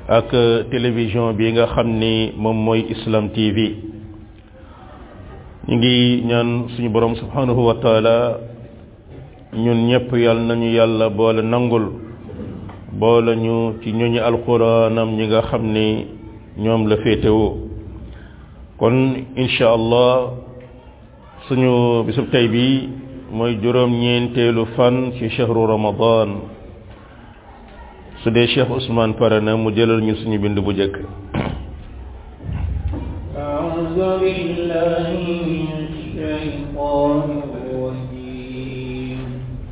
ak télévision bi nga xam ni moom mooy Islam TV ñu ngi ñaan suñu borom subhanahu wa taala ñun ñëpp yàlla nañu yàlla boole nangul boole ñu ci ñooñu alquranam ñi nga xam ni ñoom la féetewoo kon insha allah suñu bisub tey bi mooy juróom-ñeenteelu fan ci shahru ramadan su dee Cheikh Ousmane pare na mu jëlal ñu suñu bind bu jëkk أعوذ بالله من الشيطان الرجيم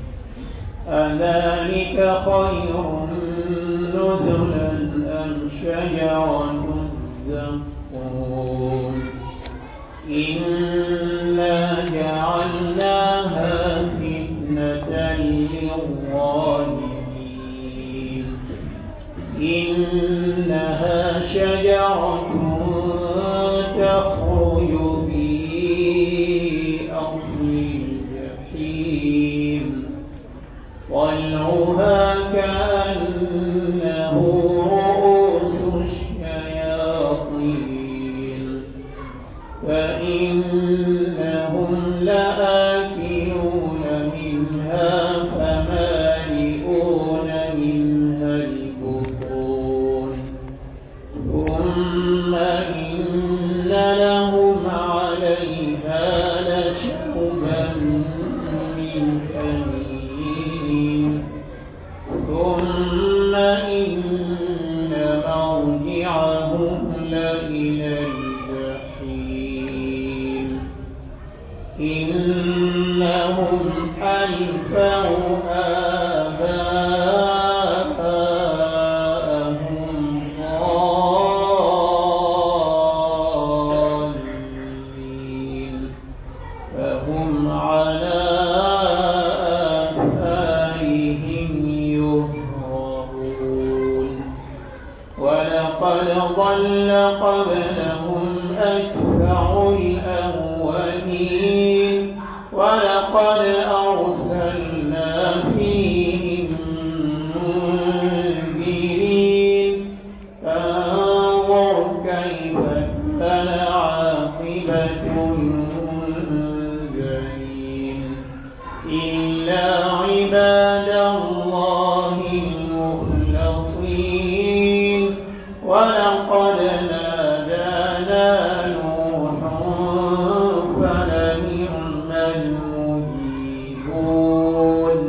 أذلك خير نزلا أم شجرة الزقوم إنا جعلناها فتنة للظالمين إنها شجرة تخرج في أصل الجحيم طلعها كأنه رؤوس الشياطين فإنهم لآكلون منها فمالئون منها البطون ثم إن لهم عليها لشوبا من حميم ثم إن مرجعهم لإلى الجحيم إنهم ألفوا آباءهم ضالين فهم على آثارهم يهرعون ولقد ضل قبلهم أكثر الأولين ولقد أرسلنا فيهم منذرين فانظر كيف كان عاقبة المنذرين إلا عباد الله المخلصين ولقد نادانا نوح فلنعم المجيبون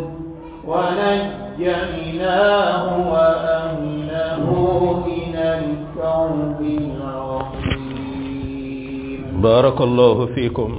ونجيناه وأهله من الكرب العظيم بارك الله فيكم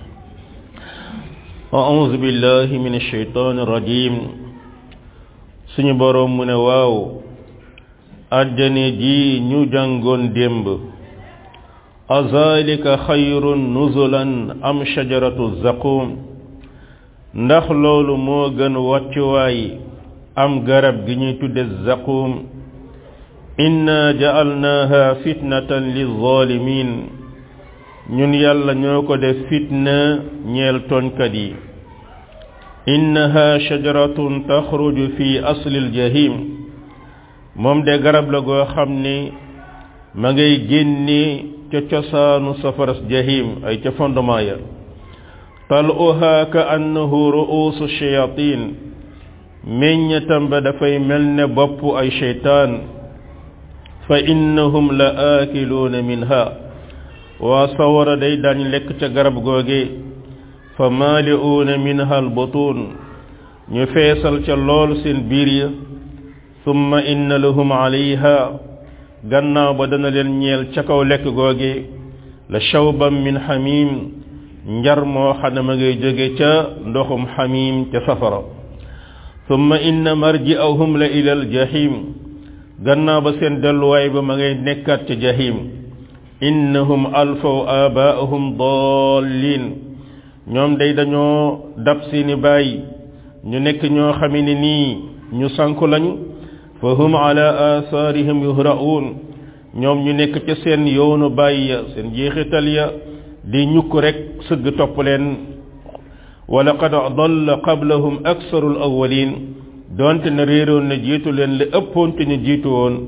أعوذ بالله من الشيطان الرجيم suñu borom mu ne waaw àjjana ji ñu jàngoon démb azalika xayrun nuzulan am shajaratu zaqum ndax loolu moo gën wàccuwaay am garab gi ñuy tudde zaqum inna ja'alnaha fitnatan lizalimin ñun yàlla ñoo ko def fitna ñeel tooñkat yi innaha shajaratun taxruju fi aslil jahim moom de garab la goo xam ne ma ngay génne ca cosaanu safaras jahim ay ca fondement ya tal'uha ka annahu ru'usu shayatin meññatam ba dafay mel ne bopp ay sheytaan fa innahum la aakiluuna minha waa sawara day dañ lekk ca garab googe fa maali'uuna minha albutun ñu feesal ca lool seen biir ya summa inna lahum alayha gannaaw ba dana leen ñeel ca kaw lekk googe la shawban min hamim njar moo xam ne ma ngay jóge ca ndoxum hamim ca safara summa inna marji'ahum la ila aljahim gannaaw ba seen delluwaay ba ma ngay nekkaat ca jahim innahum alfaw abaa'ahum dallin ñoom day dañoo dab seeni baay ñu nekk ñoo xame ne nii ñu sanku lañu fa hum ala atharihim yuhra'un ñoom ñu nekk ca seen yoonu baay ya seen jeexital ya di ñukk rek sëgg topp leen wa laqad dalla qablahum aktharu al-awwalin donte na réeroon na jiitu leen li ëppoon te ñu jiitu woon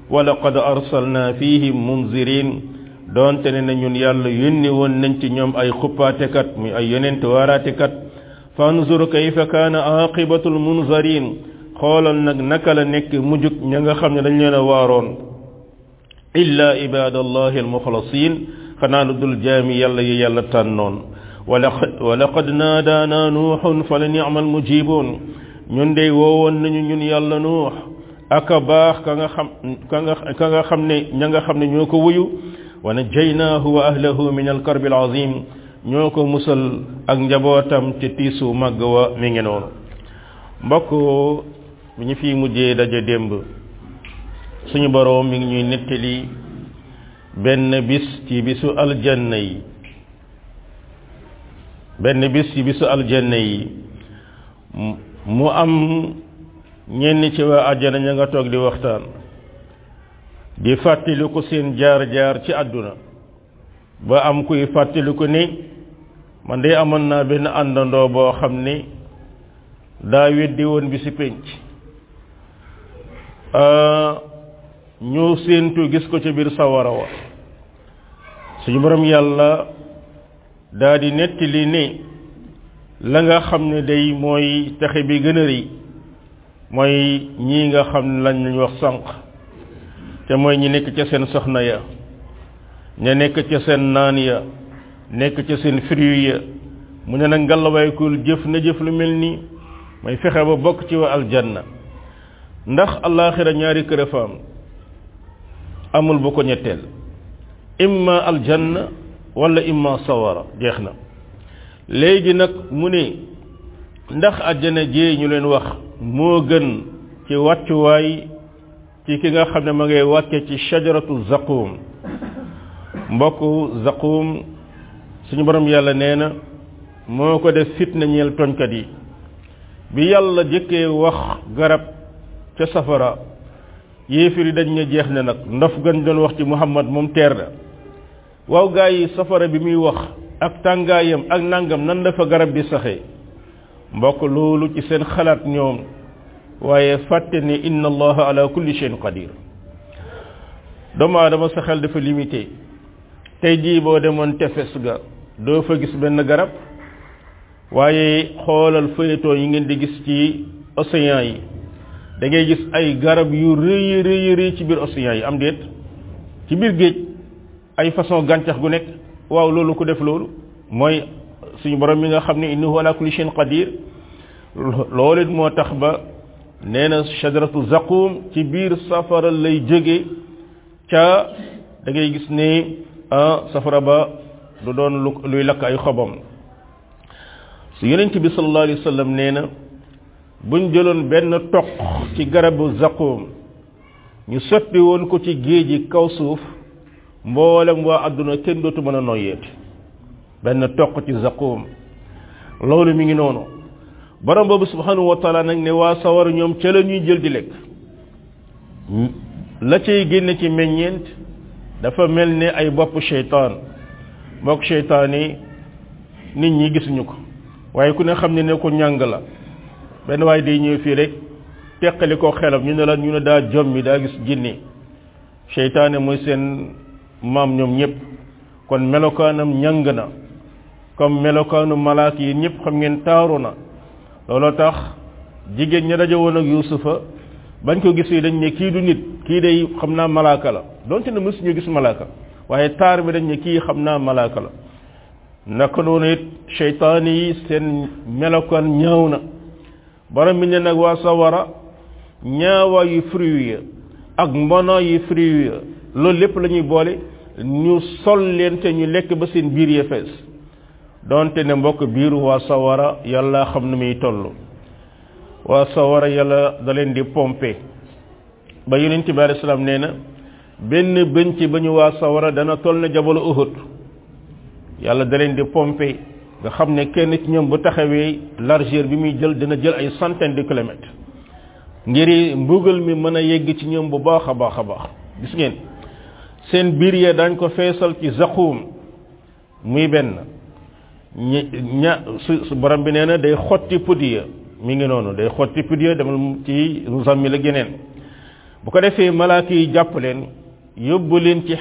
wa laqad arsalna fihim munzirin doonte ne ñun yàlla yónni woon nañ ci ñoom ay xuppaatekat muy ay yonent waaraatekat fanzur kayfa kaana aqibatul munzarin xoolal nag naka la nekk mujjug ña nga xam ne dañ leen a waaroon illa ibadallahi almuxlasin xanaa lu dul jaami yàlla yi yàlla tànnoon wa laqad naadaana nuuxun fa la ni'mal mujibuun ñun dey woowoon nañu ñun yàlla nuux aka baax ka nga xam ne ña nga xam ne ñoo ko wuyu wa najaynaahu wa ahlahu min alkarbi alazim ñoo ko musal ak njabootam ci tiisu màgg wa mi ngi noonu mbokk bi ñu fi mujjee daje démb suñu boroom mi ngi ñuy nettali benn bis ci bisu aljanna yi mu am ñenn ci waa àjjana ña nga toog di waxtaan di fàttaliku seen jaar-jaar ci àdduna ba am kuy fàttaliku ni man de amoon naa benn àndandoo boo xam ni daa weddi woon bi ci pénc ñu séentu gis ko ci biir sawara wa suñu borom yàlla daa di nettali ni la nga xam ne day mooy texe bi gën a rëy mooy ñii nga xam ne lañ wax sànq te mooy ñi nekk ca seen soxna ya ña nekk ca seen naan ya nekk ca seen fruit ya mu ne nag ngalawaykul jëf na jëf lu mel nii mooy fexe ba bokk ci wa aljanna ndax alaxira ñaari kër faam amul bu ko ñetteel imma aljanna wala imma sawara jeex na léegi nag mu ne ndax àjjana jee ñu leen wax moo gën ci wàccuwaay ci ki nga xam ne ma ngay wàcce ci shajaratu zaqum mbokku zaqum suñu borom yàlla nee na moo ko def fitna ñeel toñkat yi bi yàlla jëkkee wax garab ca safara yéefiri dañ ne jeex na nag ndof gën doon wax ci Muhammad moom teer na waaw gaa yi safara bi muy wax ak tàngaayam ak nangam nan la fa garab bi saxee mbokk loolu ci seen xalaat ñoom waaye fàtte ne inna allaha ala kulli shay'in qadir doomu aadama sa xel dafa limité tey jii boo demoon tefes ga doo fa gis benn garab waaye xoolal feuilleton yi ngeen di gis ci océan yi da ngay gis ay garab yu rëy rëy ci biir océan yi am déet ci biir géej ay façon gàncax gu nekk waaw loolu ku def loolu mooy suñu borom mi nga xam ne innahu ala kulli shay'in qadir loolu it moo tax ba nee na shajaratu zaqum ci biir safara lay jóge ca da ngay gis ne safara ba du doon luy lakk ay xobam su yonent bi sallallahu alayhi wasallam nee na buñ jëloon benn toq ci garabu zaqum ñu sotti woon ko ci géeji kaw suuf mboolem waa àdduna kenn dootu mën a noyyeeti benn toq ci zaqum loolu mi ngi noonu borom boobu subhanahu wa taala nag ne waa sawar ñoom ca la ñuy jël di lekk la cay génne ci meññeent dafa mel ne ay bopp seytaan mbokk seytaan yi nit ñi gisuñu ko waaye ku ne xam ne ko ñàng la benn waaye day ñëw fii rek teqali ko xelam ñu ne la ñu ne daa jommi daa gis jinni seytaane mooy seen maam ñoom ñëpp kon melokaanam ñàng na comme melokaanu malaak yi ñëpp xam ngeen taaru na looloo tax jigéen ña daje woon ak yuusufa bañ ko gis dañ ne kii du nit kii day xam naa malaaka la donte ne mësuñu gis malaaka waaye taar bi dañ ne kii xam naa malaaka la naka noonu it seytaan yi seen melokaan ñaaw na borom bi ne nag waa sawara ñaawa yu fruit ya ak mbono yu fruit ya loolu lépp la ñuy boole ñu sol leen te ñu lekk ba seen biir ya fees donte ne mbokk biiru waa sawara yàlla xam na muy toll waa sawara yàlla da leen di pomper ba yonent bi alayhi salaam nee na benn bëñ ci ba ñu waa sawara dana toll na jabalu Uhud yàlla da leen di pomper nga xam ne kenn ci ñoom bu taxawee largeur bi muy jël dina jël ay centaines de kilomètres ngir mbugal mi mën a yegg ci ñoom bu baax a baax a baax gis ngeen seen biir ya dañ ko feesal ci zaqum muy benn su borom bi nee na day xotti put ya mi ngi noonu day xotti put ya demal ci Muzammil la geneen bu ko defee malaaka yi jàpp leen yóbbu leen ci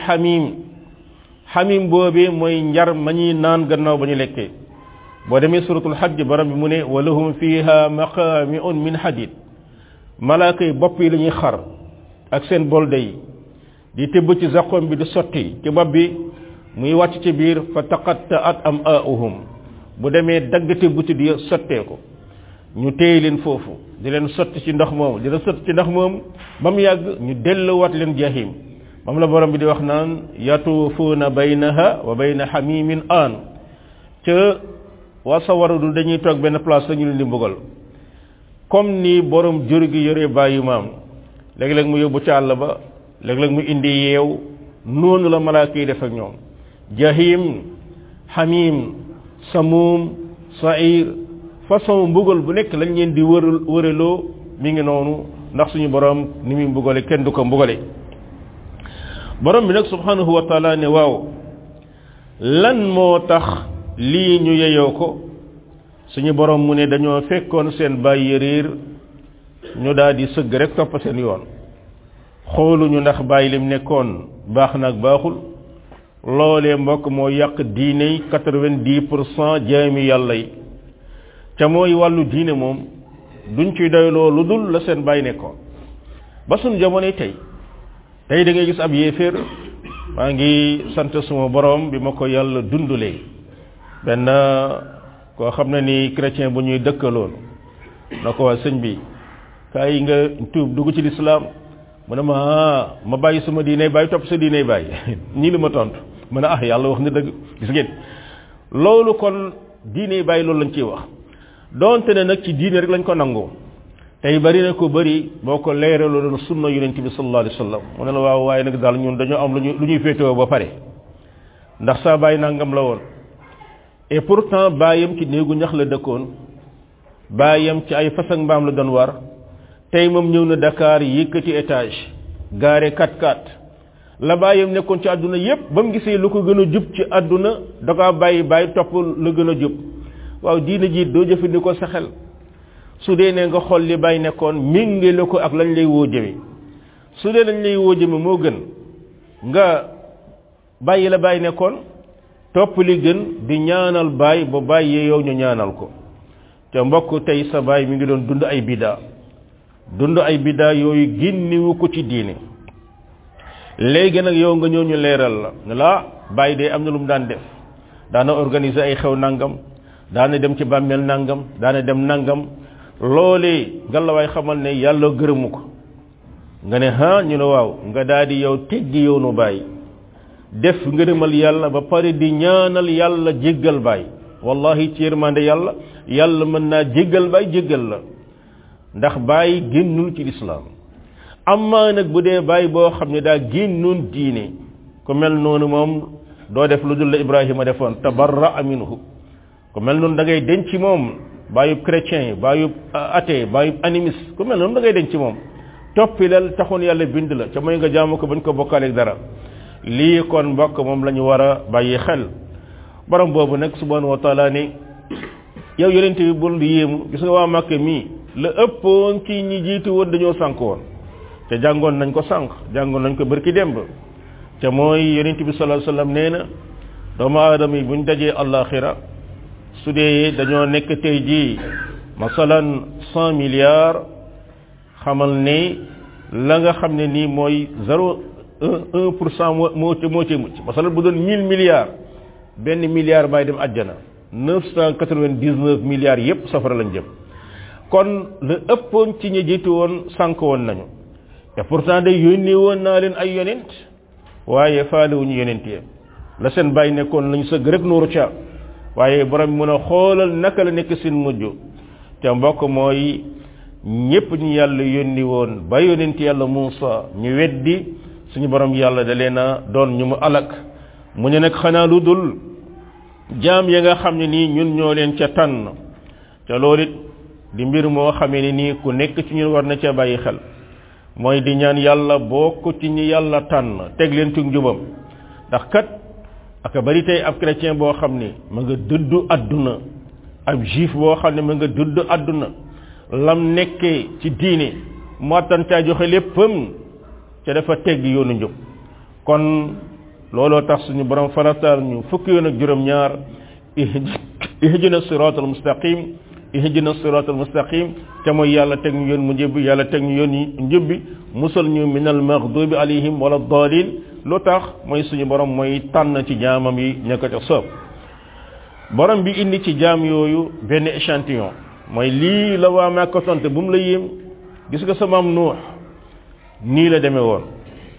xamim boobee mooy njar ma ñuy naan gannaaw ba ñu lekkee boo demee suratul hajj borom bi mu ne wa lahum fiha maqami'un min hadid malaaka yi bopp yi la ñuy xar ak seen bolde yi di tëbb ci zaqom bi di sotti ci bopp bi muy wàcc ci biir fa taqatta'at am'a'uhum bu demee daggate butit yi sottee ko ñu téye leen foofu di leen sotti ci ndox moomu di leen sotti ci ndox moomu ba mu yàgg ñu delluwaat leen jahim moom la borom bi di wax naan yatuufuuna baynaha wa bayna hamimin aan ca waa sawara du dañuy toog benn place la ñu leen di mbugal comme ni borom jur gi yore bàyyi maam léeg-léeg mu yóbbu ci àll ba léeg-léeg mu indi yeew noonu la malaaka yi def ak ñoom jahim hamim samum sa'ir façon mbugal bu nekk lañ leen di wëraloo mi ngi noonu ndax suñu borom ni muy mbugale kenn du ko mbugale borom bi nag subhanahu wa taala ne waaw lan moo tax lii ñu yeyoo ko suñu borom mu ne dañoo fekkoon seen bàyyi réer ñu daal di sëgg rek topp seen yoon xooluñu ndax bàyyi lim nekkoon baax na ak baaxul loolee mbokk moo yàq diine yi 90% jaami yàlla yi ca mooy wàllu diine moom duñ ci doyloo lu dul la seen bàyyi nekkoon ba suñ jamonoy tey da ngay gis ab yéeféer maa ngi sant suma borom bi ma ko yàlla dundulee benn koo xam ne ni chrétien bu ñuy dëkkaloon na ko waa sëñ bi kaay nga tuub dugg ci lislaam mu ne ma bàyyi sama diiney bàyyi topp sa diiney bàyyi ñii li ma tontu mu ne yàlla wax na dëgg gis ngeen loolu kon diiney bàyyi loolu lañ ciy wax donte ne nag ci diine rek lañ ko nangoo tey bari na ko bari boo ko leeraloo doon sunna yonent bi sallallahu alayhi wasallam mu ne la waaw waaye nag daal ñun dañoo am lu ñuy féetewoo ba pare ndax saa bàyyi nangam la woon et pourtant bàyyam ci néegu ñax la dëkkoon bàyyam ci ay fas ak mbaam la doon war tey moom ñëw na Dakar yëkkati étage gaare 4x4 la bàyyam nekkoon ci àdduna yépp ba mu gisee lu ko gën a jub ci àdduna da ko bàyyi topp la gën a jub waaw diina ji doo jëfandikoo sa xel su dee ne nga xool li bàyyi nekkoon méngale ko ak lañ lay woo jëme su dee lañ lay woo jëme moo gën nga bàyyi la bàyyi nekkoon topp li gën di ñaanal bàyyi ba bàyyi yow ñu ñaanal ko te mbokk tey sa bàyyi mi ngi doon dund ay bidaa yooyu génnewu ko ci diine léegi nag yow nga ñëw ñu leeral la ne la bàyyi de am na lu mu daan def daana organiser ay xew nangam daana dem ci bàmmeel nangam daana dem nangam loolee ngalawaay xamal ne yàlla gërëmu ko nga ne ñu ne waaw nga daal di yow teggi yow nu bàyyi def ngërëmal yàlla ba pare di ñaanal yàlla jéggal bàyyi wallahi ci yërmande yàlla mën naa jéggal bàyyi jéggal la ndax bàyyi génnul ci lislaam amma nag bu dee bàyyi boo xam ne daa génnoon diine ku mel noonu moom doo def lu dul la Ibrahima defoon tabarra minhu ku mel noonu da ngay denc moom bàyyub chrétien bàyyub athée bàyyub animiste ku mel noonu da ngay denc moom toppilal taxoon yàlla bind la ca mooy nga jaamu ko bañ ko bokkaaleeg dara lii kon mbokk moom la ñu war a bàyyi xel borom boobu nag subhanahu wa taala ni yow yonent bi bul yéemu gis nga waa Màkka mii la ëppoon ci ñi jiitu woon dañoo sànk woon te jàngoon nañ ko sànq jàngoon nañ ko barki démb te mooy yonent bi sallallahu alayhi wasallam nee na doomu aadama yi buñ dajee àllaaxira su dee dañoo nekk tey jii masalan 100 milliards xamal ne la nga xam ne nii mooy 0,1% moo ci mucc masalan bu doon 1000 milliards benn milliard bay dem àjjana 999 milliards yépp safara lañ jëm kon la ëppoon ci ñi jiitu woon sànk woon nañu te pourtant day yónnee woon naa leen ay yonent waaye faalewuñu yonent yi la seen bàyyi nekkoon lañu sëgg rek nuuru ca waaye borom mën a xoolal naka la nekk seen mujj te mbokk mooy ñépp ñu yàlla yónni woon ba yonent yàlla Muusa ñu weddi suñu borom yàlla da leen a doon ñu mu alak mu ne nag xanaa lu dul jaam ya nga xam ne nii ñun ñoo leen ca tànn te loolu it di mbir moo xamee ne nii ku nekk ci ñun war na ca bàyyi xel mooy di ñaan yàlla bokk ci ñi yàlla tànn teg leen ci njubam ndax kat aka bari tey ab chrétien boo xam ne ma nga dëddu àdduna ab juif boo xam ne ma nga dëddu àdduna lam nekkee ci diine moo tan caa joxe léppam te dafa tegg yoonu njub kon looloo tax suñu borom farataal ñu fukki yoon ak juróom ñaar ihdina siratal mustaqim ihdina siratal mustaqim te mooy yàlla teg ñu yoon mu njub yàlla teg ñu yoon yi njub bi musal ñu minal maghdubi alayhim wala dalin lu tax mooy suñu borom mooy tànn ci jaamam yi ña ko ca soob borom bi indi ci jaam yooyu benn échantillon mooy lii la waa Makka tonte bu mu la yéem gis nga sa maam Nuux nii la demee woon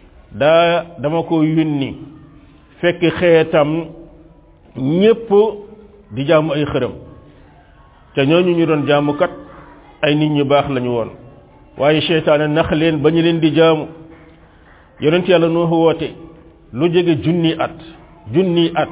dama ko yónni fekk xeetam ñépp di jaamu ay xërëm te ñooñu ñu doon jaamu kat ay nit ñu baax lañu woon waaye seytaane nax leen ba ñu leen di jaamu yonent yàlla Nuux woote lu jege junni at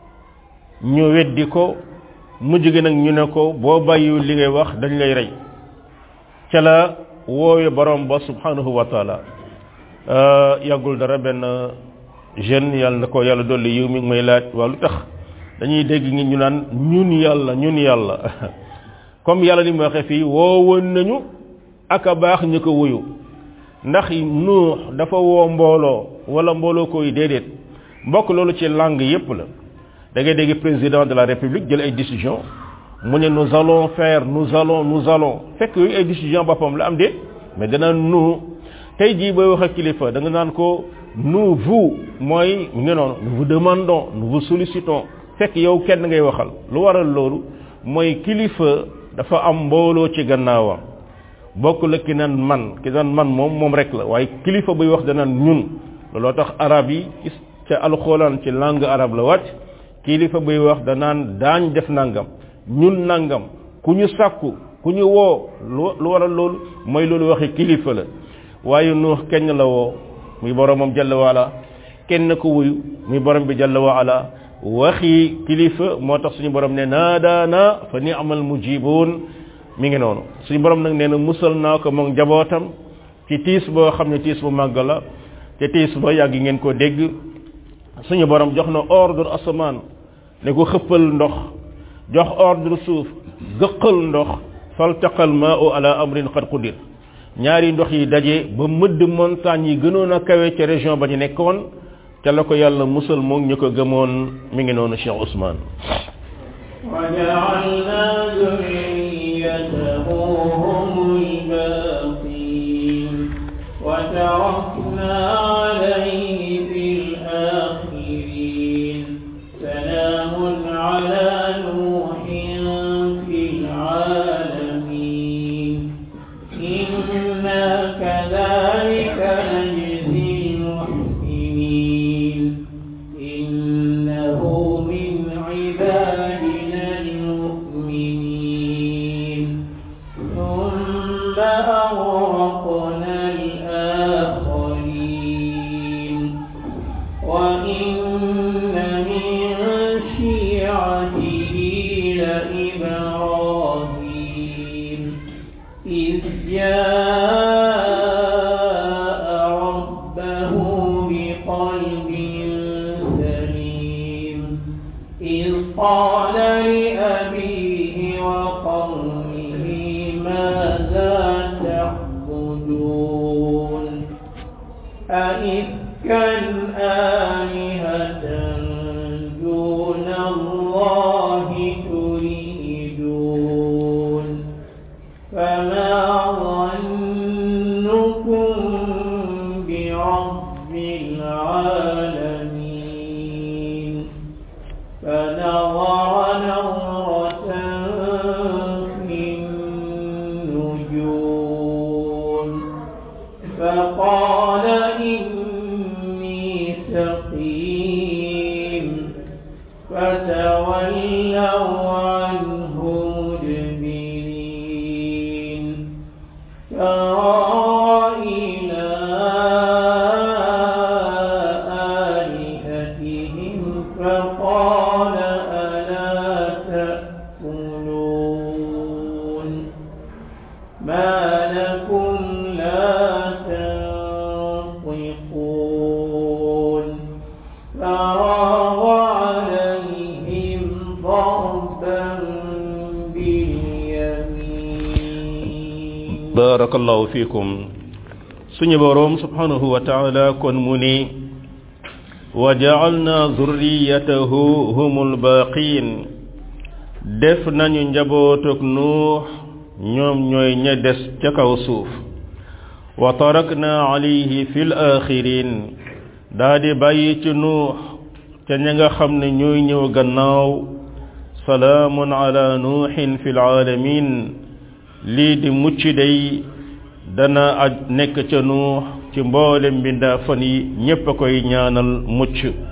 ñu weddi ko mu jege nag ñu ne ko boo bàyyiwul li ngay wax dañ lay rey ca la woowe borom ba subhanahu wa taala yàggul dara benn jeune yàlla na ko yàlla dolli yiw mi ngi may laaj waa lu tax dañuy dégg ngi ñu naan ñun yàlla comme yàlla ni mu waxee fii woowoon nañu ak a baax ñu ko wuyu ndax Nuux dafa woo mbooloo wala mbooloo koy déedéet mbokk loolu ci langue yépp la da ngay dégg président de la république jël ay décision mu ne nous allons faire nous allons fekk yooyu ay décision boppam la am déet mais dana nous tey jii booy wax ak kilifa da nga naan ko nous vous mooy ne noonu nous vous demandons nous vous sollicitons fekk yow kenn ngay waxal lu waral loolu mooy kilifa dafa am mbooloo ci gannaawam bokk la ki naan man moom rek la waaye kilifa buy wax danaan ñun looloo tax arab yi ca alxuraan ci langue arabe la wàcc kilifa buy wax danaan daañ def nangam ñun nangam ku ñu sàkku ku ñu woo lu waral loolu mooy loolu waxi kilifa la waaye Nuux kenn la woo muy boromam jalla waala kenn ko wuyu muy borom bi jalla waala waxi kilifa moo tax suñu borom ne naadaana fa ni'mal mujibun mi ngi noonu suñu borom nag nee na musal naa ko moom njabootam ci tiis boo xam ne tiis bu màgg la te tiis ba yàgg ngeen ko dégg suñu borom jox na ordre asamaan ne ko xëppal ndox jox ordre suuf gëqal ndox faltaqal maa'u ala amrin qad qudir ñaari ndox yi daje ba mëdd montagne yi gënoon a kawe ca région ba ñu nekkoon ca la ko yàlla musal moom ñu ko gëmoon mi ngi noonu Cheikh Ousmane وجعلنا ذريته هم الباقين وتركنا عليه في الآخرين سلام على نوح في العالمين إنا كذلك نجزي المحسنين إنه من عبادنا المؤمنين ثم أغرقنا الآخرين وإن من شيعته لإبراهيم إذ جاء ربه بقلب سليم إذ قال لأبيه وقومه ماذا تعبدون أئفكا آلهة دون الله تريدون فما ظنكم برب العالمين فنظر نظرة في النجوم فقال إني سقيم فتولوا عنه مدبرين فراغ إلى آلهتهم فقال ألا تأكلون ما لكم لا تنطقون فراغ عليهم ضربا باليمين barakallahu fikum suñu borom subhanahu wa ta'ala kon mu ni wa ja'alna zurriyatahu humul baqin def nañu njabootuk nuux ñoom ñooy ña des ca kaw suuf wa tarakna alayhi fil akhirin daa di bàyyi ci nuux ca ña nga xam ne ñooy ñëw gannaaw salaamun ala nuuhin fil alamin lii di mucc day dana aj nekk ca nuux ci mboolem bindaa fan yi ñépp a koy ñaanal mucc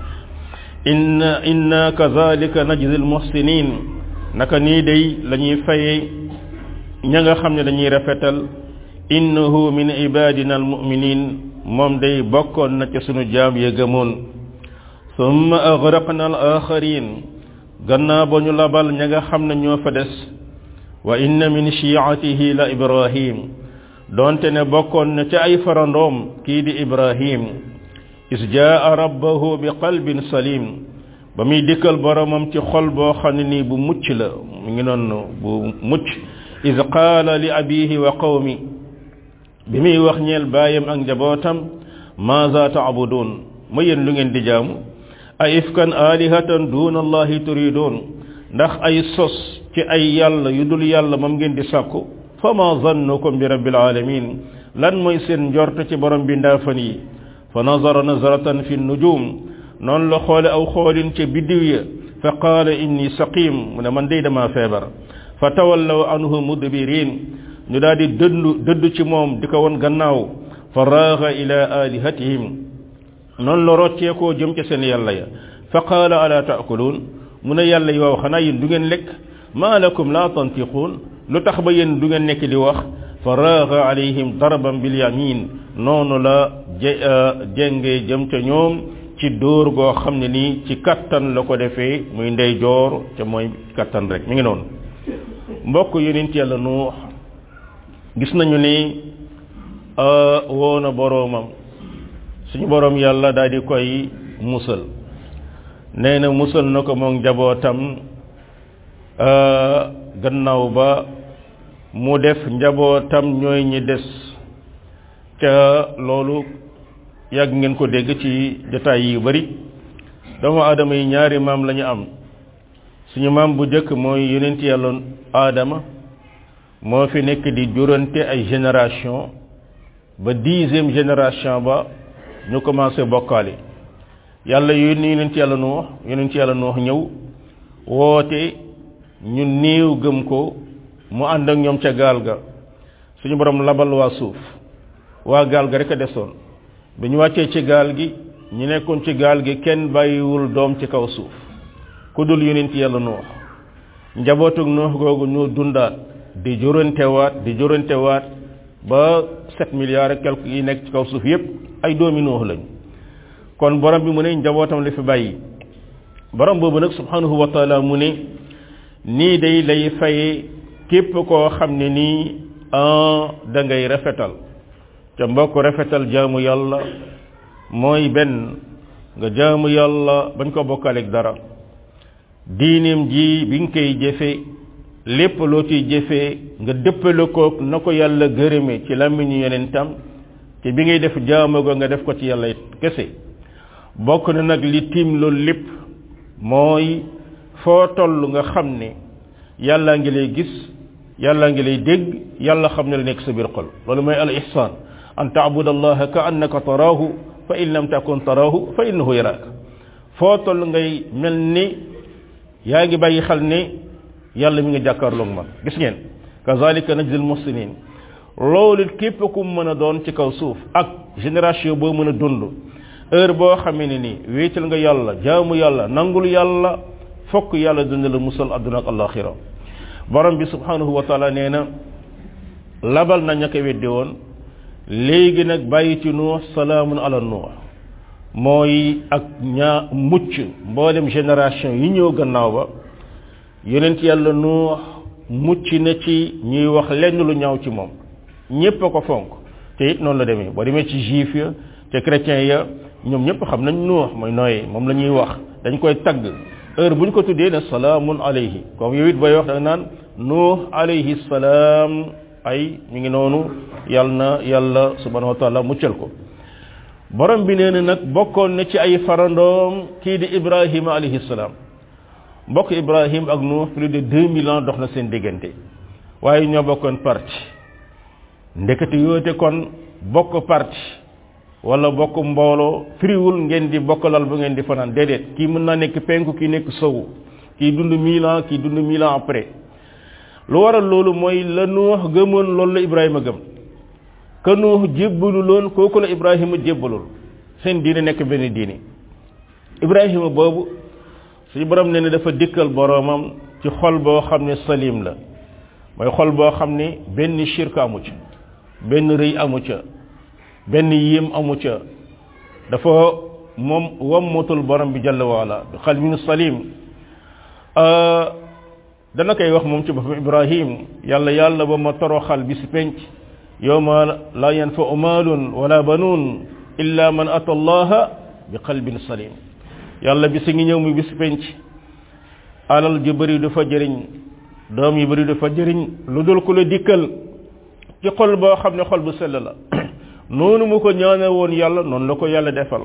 inna kazalika najzil muhsinin naka nii day lañuy faye ña nga xam ne dañuy rafetal innahu min ibadina almu'minin moom day bokkoon na ci sunu jaam ya gëmoon thumma aghraqna al-akharin gannaaw ba ñu labal ña nga xam ne ñoo fa des wa inna min shi'atihi la ibrahim donte ne bokkoon na ci ay farandoom kii di ibrahim is jaa rabbahu bi qalbin salim ba muy dikkal boromam ci xol boo xam ne nii bu mucc la mu ngi noonu bu mucc is qaala li abihi wa qawmi bi muy wax ñeel baayam ak njabootam maaza ta'budun ma yéen lu ngeen di jaamu ay ifkan alihatan duna allahi turidun ndax ay sos ci ay yàlla yu dul yàlla moom ngeen di sàkku fa ma zannukum bi rabbil alamin lan mooy seen njort ci borom bi ndaafan yi fa nazara nazratan fi nujum noonu la xoole aw xoolin ca biddiw ya fa qaala inni saqim mu ne man day dama feebar fa tawallaw anhu mudbirin ñu daal di dëddu ci moom di ko won gannaaw fa raaxa ila alihatihim noonu la rocceekoo jëm ca seen yàlla ya fa qaala ala taakuluun mu ne yàlla yi waaw xanaa yéen du ngeen lekk maa lakum la tantiquun lu tax ba yéen du ngeen nekk di wax fa raaxa alayhim darban bil yamin noonu la jenge jëm ca ñoom ci dóor goo xam ne nii ci kattan la ko defee muy ndeyjoor ca mooy kattan rek mi ngi noonu mbokk yonent yàlla Nuux gis nañu ni woona boroomam suñu boroom yàlla daal di koy musal nee na musal na ko moom njabootam gannaaw ba mu def njabootam ñooy ñi des ca loolu yàgg ngeen ko dégg ci jotaay yu bari doomu aadama yi ñaari maam lañu am suñu maam bu jëkk mooy yonent yàlla aadama moo fi nekk di jurante ay génération ba 10e génération ba ñu commencé bokkaale yàlla yónni yonent yàlla Nuux ñëw woote ñu néew gëm ko mu ànd ak ñoom ca gaal ga suñu borom labal waa suuf waa gaal ga rek a desoon bi ñu wàccee ci gaal gi ñu nekkoon ci gaal gi kenn bàyyiwul doom ci kaw suuf ku dul yonent yàlla Nuux njabootug Nuux googu ñu dundaat di jurantewaat ba 7 milliards et quelques yi nekk ci kaw suuf yépp ay doomi Nuux lañu kon borom bi mu ne njabootam la fi bàyyi borom boobu nag subhanahu wa taala mu ne nii day lay faye képp koo xam ne nii da ngay rafetal ca mbokk rafetal jaamu yàlla mooy benn nga jaamu yàlla bañ ko bokkaaleeg dara diineem ji bi nga koy jëfe lépp loo ciy jëfee nga dëppale ko na ko yàlla gërëme ci làmmiñu yonentam te bi ngay def jaamu go nga def ko ci yàlla kese bokk na nag li tiim loolu lépp mooy foo toll nga xam ne yàlla ngi lay gis yàlla ngi lay dégg yàlla xam ne la nekk sa biir xol loolu mooy al ihsan an ta'budu allaha ka annaka taraahu fa in lam takun taraahu fa innahu yaraaka foo toll ngay mel ni yaa ngi bàyyi xel ne yàlla mi ngi jàkkaarloog man gis ngeen kazalika najzil muhsinin loolu képp ku mën a doon ci kaw suuf ak génération boo mën a dund heure boo xamee ne ni wéetal nga yàlla jaamu yàlla nangul yàlla fokk yàlla dund la musal adduna ak alaxira borom bi subhanahu wa taala nee na labal na ña ko weddi woon léegi nag bàyyi ci Nuux salaamun ala Nuux mooy ak ñaa mucc mboolem génération yi ñëw gannaaw ba yonent yàlla Nuux mucc na ci ñuy wax lenn lu ñaaw ci moom ñépp a ko fonk te it noonu la demee boo demee ci juif ya te chrétien ya ñoom ñépp xam nañ Nuux mooy nooyee moom la ñuy wax dañ koy tagg heure bu ñu ko tuddee ne salaamun alayhi comme yow it booy wax da nga naan Nuux alayhi salaam ay mi ngi noonu yàlla subhanahu wa ta'ala muccal ko borom bi nee na nag bokkoon na ci ay farandoom kii di Ibrahima alayhi salaam mbokk Ibrahim ak Nuux plus de 2000 ans dox na seen diggante waaye ñoo bokkoon parti ndekete yoote kon bokk parti wala bokk mbooloo firiwul ngeen di bokk lal bu ngeen di fanaan déedéet kii mën naa nekk penku kii nekk sowu kii dund 1000 ans kii dund 1000 ans après lu waral loolu mooy la Nuux gëmoon loolu la Ibrahima gëm ka Nuux jébbalu loon kooku la Ibrahima jébbalul seen diine nekk benn diine Ibrahima boobu suñu borom ne dafa dikkal boromam ci xol boo xam ne salim la mooy xol boo xam ne benn shirk amu ca benn rëy amu ca benn yéem amu ca dafa moom wammatul borom bi jalla waala bi qalbin salim dana koy wax moom ci boppam Ibrahim yàlla ba ma toroxal bi si penc yawma la yanfa'u maalun wala banuun illa man ata allaha bi qalbin salim yàlla bi si ngi ñëw muy bis penc alal ju bëri du fa jëriñ doom yu bëri du fa jëriñ lu dul ku la dikkal ci xol boo xam ne xol bu sell la noonu mu ko ñaane woon yàlla noonu la ko yàlla defal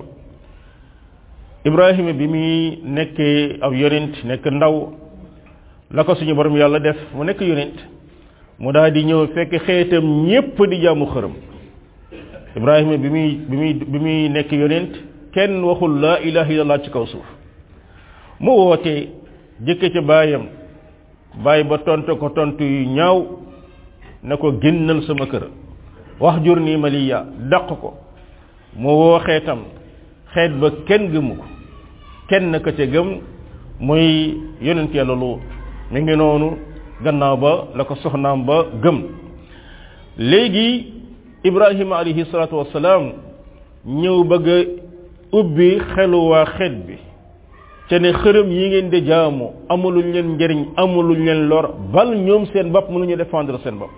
Ibrahima bi muy nekkee ab yonent nekk ndaw la ko suñu borom yàlla def mu nekk yonent mu daal di ñëw fekk xeetam ñépp di jaamu xërëm Ibrahima bi muy nekk yonent kenn waxul la ilaha illallah ci kaw suuf mu woote jëkke ca baayam baay ba tontu ko tontu yu ñaaw ne ko génnal sama kër wax jur nii maliya dàq ko mu woo xeetam xeet ba kenn gëmu ko kenn ka ca gëm muy yonent yàlla Luut mi ngi noonu gannaaw ba la ko soxnaam ba gëm léegi Ibrahima alayhi salaatu wassalaam ñëw bëgg ubbi xelu waa xeet bi te ne xërëm yi ngeen di jaamu amuluñ leen njëriñ amuluñ leen lor bal ñoom seen bopp mënuñu défendre seen bopp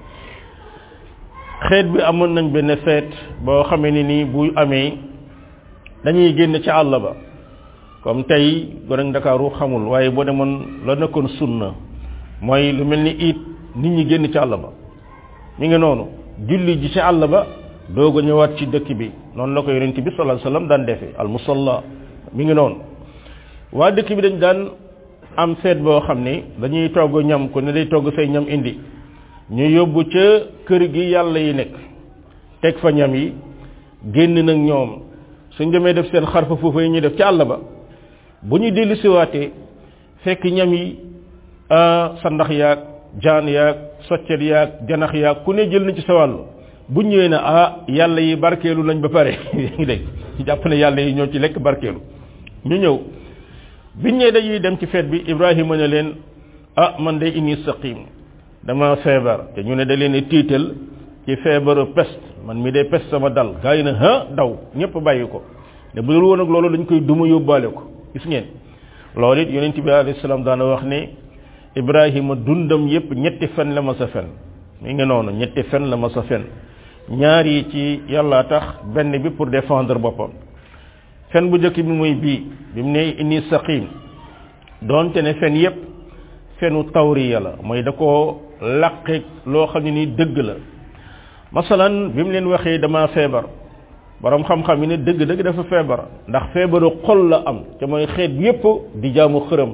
xeet bi amoon nañ benn feet boo xamee ni nii bu amee dañuy génn ci àll ba comme tey gone Ndakaaru xamul waaye boo demoon la nekkoon sunna mooy lu mel ni it nit ñi génn ci àll ba mi ngi noonu julli ji ci àll ba doog a ñëwaat ci dëkk bi noonu la ko yonent bi sallallahu alayhi wasallam daan defee al musalla mi ngi noonu waa dëkk bi dañ daan am feet boo xam ne dañuy togg ñam ko ne day togg say ñam indi ñu yóbbu ca kër gi yàlla yi nekk teg fa ñam yi génn nag ñoom suñ demee def seen xarfa foofu yi ñuy def ci àll ba bu ñu dellu siwaatee fekk ñam yi sa ndax yaag jaan yaag soccet yaag janax yaag ku ne jël na ci sa wàllu bu ñëwee na yàlla yi barkeelu nañ ba pare ngi dégg ci jàpp ne yàlla yi ñoo ci lekk barkeelu ñu ñëw biñ ñëwee dañuy dem ci feet bi Ibrahima ne leen man day inni saqim dama feebar te ñu ne da leen tiital ci feebaru peste man mi day peste sama dal gaa yi na daw ñëpp bàyyi ko ne bu dul woon ak loolu dañ koy duma yóbbaale ko gis ngeen loolu it yonent bi alayhi salaam daana wax ne Ibrahima dundam yépp ñetti fen la ma sa fen mi ngi noonu ñetti fen la ma sa fen ñaar yi ci yàlla tax benn bi pour défendre boppam fen bu njëkk bi muy bii bi mu ne inni saqim doonte ne fen yépp fenu tawriya la mooy da ko làqe loo xam ne ni dëgg la masalan bi mu leen waxee dama feebar borom xam-xam yi ne dëgg-dëgg dafa feebar ndax feebaru xol la am te mooy xeet bi yépp di jaamu xërëm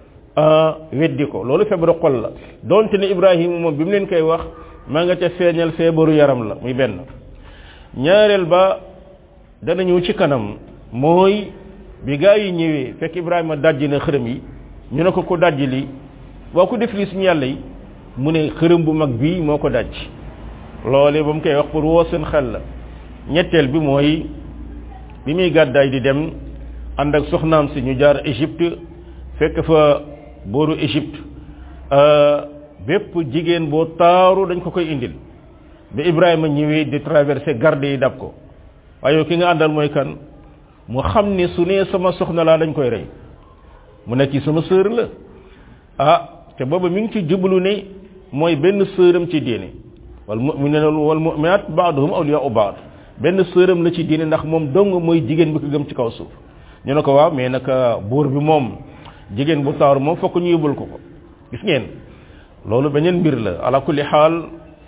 weddi ko loolu feebaru xol la doonte ne Ibrahima moom bi mu leen koy wax maa nga ca feeñal feebaru yaram la muy benn ñaareel ba dana ñëw ci kanam mooy bi gaa yi ñëwee fekk Ibrahima dajji na xërëm yi ñu ne ko dajji li boo ko def lii suñu yàlla yi mu ne xërëm bu mag bii moo ko dajj loolee ba mu koy wax pour woo seen xel la ñetteel bi mooy bi muy gàddaay di dem ànd ak soxnaam si ñu jaar Égypte fekk fa booru Égypte bépp jigéen boo taaru dañ ko koy indil bi Ibrahima ñëwee di traversé garde yi dab ko waaye ki nga àndal mooy kan mu xam ne su nee sama soxna laa dañ koy rey mu nekk ci sama sœur la te booba mi ngi ci jublu ne mooy benn sœuram ci diine wal mu'minuna wal mu'minat ba'duhum awliya'u ba'd benn sœuram la ci diine ndax moom dong mooy jigéen bi ko gëm ci kaw suuf ñu ne ko waaw mais naka buur bi moom jigéen bu taaru moom fokk ñu yóbbul ko gis ngeen loolu beneen mbir la ala kulli xaal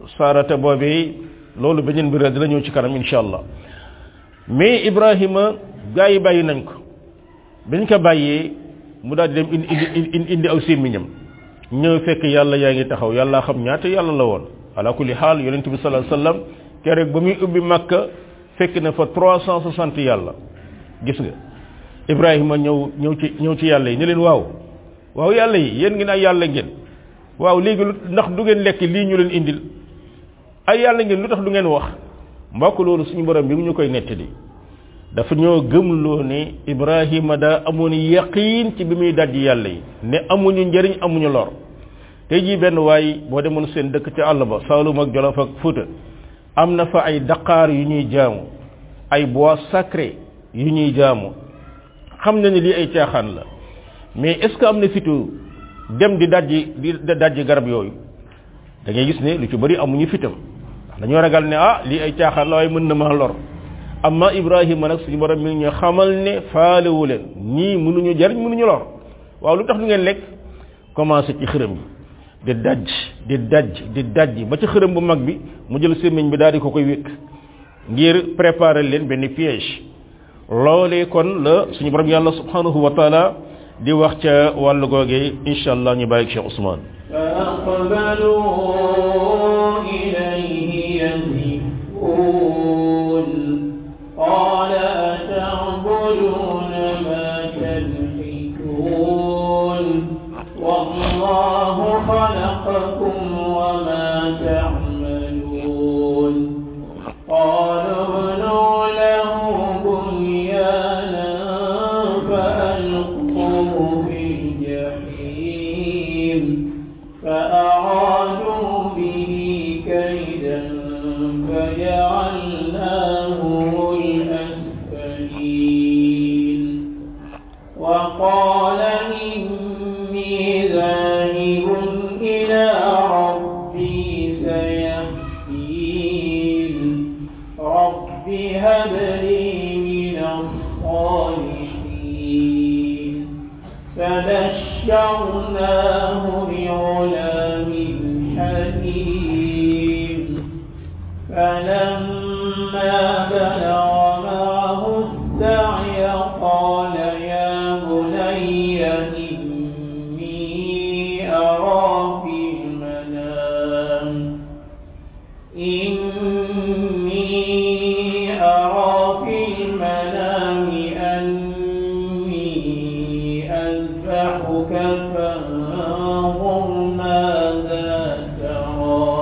Saarata boobee loolu beneen mbir dina ñëw ci kanam insha allah mais Ibrahima gaa yi bàyyi nañ ko biñ ko bàyyee mu daal di dem indi aw sémmiñam ñëw fekk yàlla yaa ngi taxaw yàlla xam ñaata yàlla la woon ala kulli xaal yonent bi sallallahu alayhi wasallam keroog ba muy ubbi Makka fekk na fa 360 yàlla gis nga Ibrahima ñëw ci yàlla yi ne leen waaw yàlla yi yéen ngeen ay yàlla ngeen waaw léegi ndax du ngeen lekk lii ñu leen indil ay yàlla ngeen lu tax du ngeen wax mbokk loolu suñu borom bi mu ñu koy nettali dafa ñoo gëmloo ne Ibrahima daa amoon yaqiin ci bi muy dajji yàlla yi ne amuñu njëriñ amuñu lor tey jii benn waay boo demoon seen dëkk ci àll ba Saalum ak Jolof ak Fuuta am na fa ay daqaar yu ñuy jaamu ay bois sacré yu ñuy jaamu xam na ne lii ay caaxaan la mais est-ce que am na fitu dem di dajji garab yooyu da ngay gis ne lu ci bari amuñu fitam dañoo ragal ne lii ay caaxaan la waaye mën na maa lor amma Ibrahima nag suñu borom mi ngi ñu xamal ne faalewu leen ñii mënuñu jariñ mënuñu lor waaw lu tax du ngeen lekk commencé ci xërëm yi di dajj ba ci xërëm bu mag bi mu jël sémmiñ bi daal di ko koy wékk ngir préparer leen benn piège loolee kon la suñu borom yàlla subhanahu wa taala di wax ca wàllu googee insha allah ñu bàyyi Cheikh Ousmane قال أتعبدون ما تنحتون والله خلقكم وما تعملون قالوا ابنوا له بنيانا فألقوه في الجحيم فأرادوا به كيدا فجعلناه وقال إني ذاهب إلى ربي سيهدين رب هب لي من الصالحين فبشرناه بغلام حليم فلما بلغ معه السعي قال يا بني إني أرى في المنام أني أذبحك فانظر ماذا ترى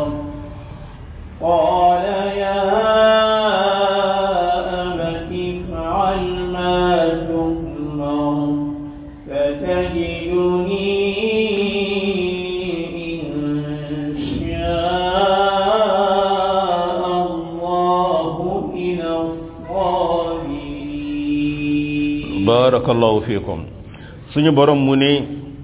قال يا أبت افعل ما تؤمر فتجدني إن شاء الله من الصابرين بارك الله فيكم suñu borom mu ne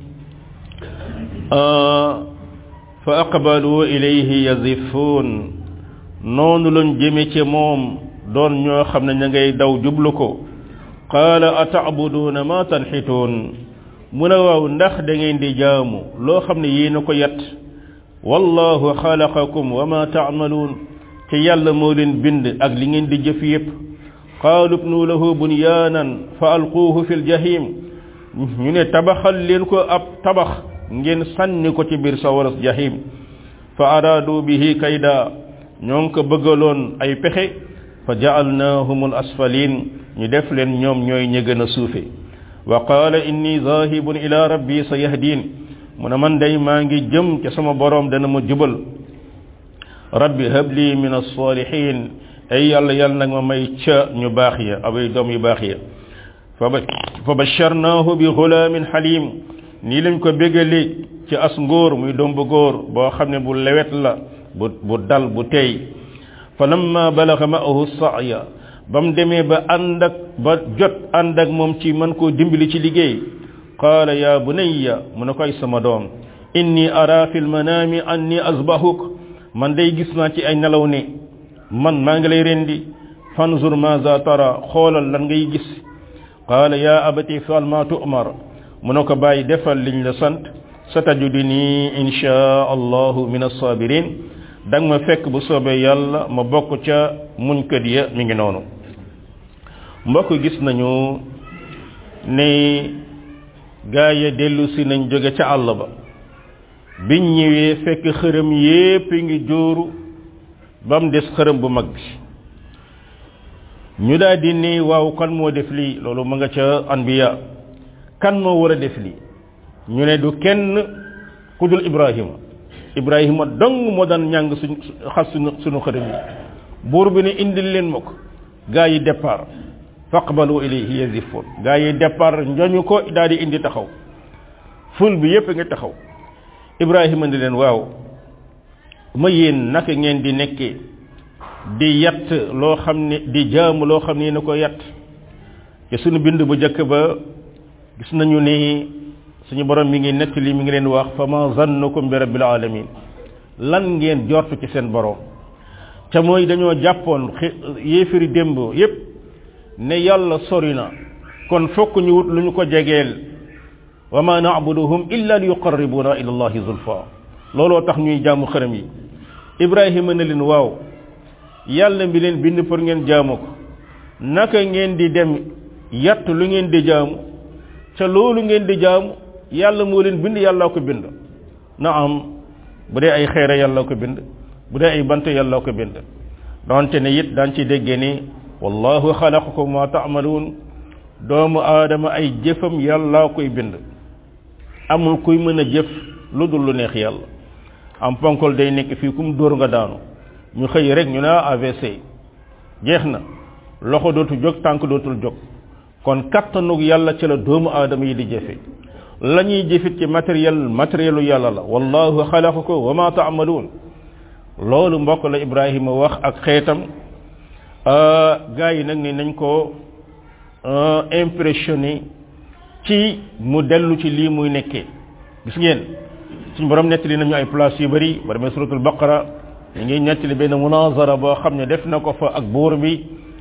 fa aqbalu ilayhi yazifun noonu lañ jëme ci moom doon ñoo xam ne ña ngay daw jublu ko qaala ata'buduna ma tanhitun mu ne waaw ndax da ngeen di jaamu loo xam ne yéen a ko yat wallahu xalaqakum wa ma ta'malun te yàlla moo leen bind ak li ngeen di jëf yépp qaalu ibnu lahu bunyanan fa alquuhu fil jahim ñu ne tabaxal leen ko ab tabax ngeen sànni ko ci biir sawaras jahim fa araadu bihi kayda ñoo ko bëggaloon ay pexe fa ja'alnaahumul asfalin ñu def leen ñoom ñooy ñi gën a suufe wa qaala inni zaahibun ila rabbi sayahdin mu ne man day maa ngi jëm ca sama borom dana ma jubal rabbi habli min as-salihin ay yàlla nag ma may ca ñu baax ya abay doom yu baax ya fa basharnaahu bi ghulamin halim nii lañ ko bégale ci as ngóor muy doom bu góor boo xam ne bu lewet la bu dal bu tey fa lamma balagha ma'ahu sa'ya bam demee ba jot ànd ak moom ci man koo dimbali ci liggéey qaala ya bunayya mu ne koy sama doom inni ara fil manami anni azbahuk man day gis naa ci ay nelaw ne man maa ngi lay rendi fanzur maza tara xoolal lan ngay gis qaala ya abati fa'al ma tu'mar mu ne ko bàyyi defal liñ la sant satajuduni insha allahu min as-sabirin dang ma fekk bu soobee yàlla ma bokk ca muñkat ya mi ngi noonu mbokk gis nañu ne gaa ya dellu si nañ jóge ca àll ba biñ ñëwee fekk xërëm yépp ngi jóoru ba mu des xërëm bu mag bi ñu daal di ni waaw kan moo def lii loolu ma nga ca anbiya kan moo war a def lii ñu ne du kenn ku dul Ibrahima dong moo daan ñàng suñ xas suñu xërëm yi buur bi ne indil leen ma ko gaa yi départ faqbalu ilayhi yazifun gaa yi départ njoñu ko daal di indi taxaw ful bi yépp nga taxaw Ibrahima ni leen waaw ma yéen naka ngeen di nekkee di yatt loo xam ne di jaamu loo xam ne na ko yatt te suñu bind bu jëkk ba gis nañu ni suñu borom mi ngi nettali mi ngi leen wax fa ma zannukum bi rabbil alamin lan ngeen jortu ci seen borom ca mooy dañoo jàppoon yéefiri démb yépp ne yàlla sori na kon fokk ñu wut lu ñu ko jegeel wa ma na'buduhum illa li yuqarribuna ila allahi zulfa looloo tax ñuy jaamu xërëm yi Ibrahima ne leen waaw yàlla mi leen bind pour ngeen jaamu ko naka ngeen di dem yatt lu ngeen di jaamu ca loolu ngeen di jaamu yàlla moo leen bind yàlla ko bind naam bu dee ay xeere yàlla ko bind bu dee ay bant yàlla ko bind donte ne it daan ci déggee ni wallahu xalaqakum ma ta'malun doomu aadama ay jëfam yàlla koy bind amul kuy mën a jëf lu dul lu neex yàlla am ponkol day nekk fii kum dóor nga daanu ñu xëy rek ñu ne AVC jeex na loxo dootu jóg tànk dootul jóg kon kattanug yàlla ci la doomu aadama yi di jëfe la ñuy jëfit ci matérielu yàlla la wallahu xalaqakum wa ma ta'malun loolu mbokk la Ibrahima wax ak xeetam gaa yi nag ni nañ ko impressionné ci mu dellu ci lii muy nekkee gis ngeen suñu borom nettali nañu ay place yu bari ba demee suratul baqara ñu ngi nettali benn munazara boo xam ne def na ko fa ak buur bi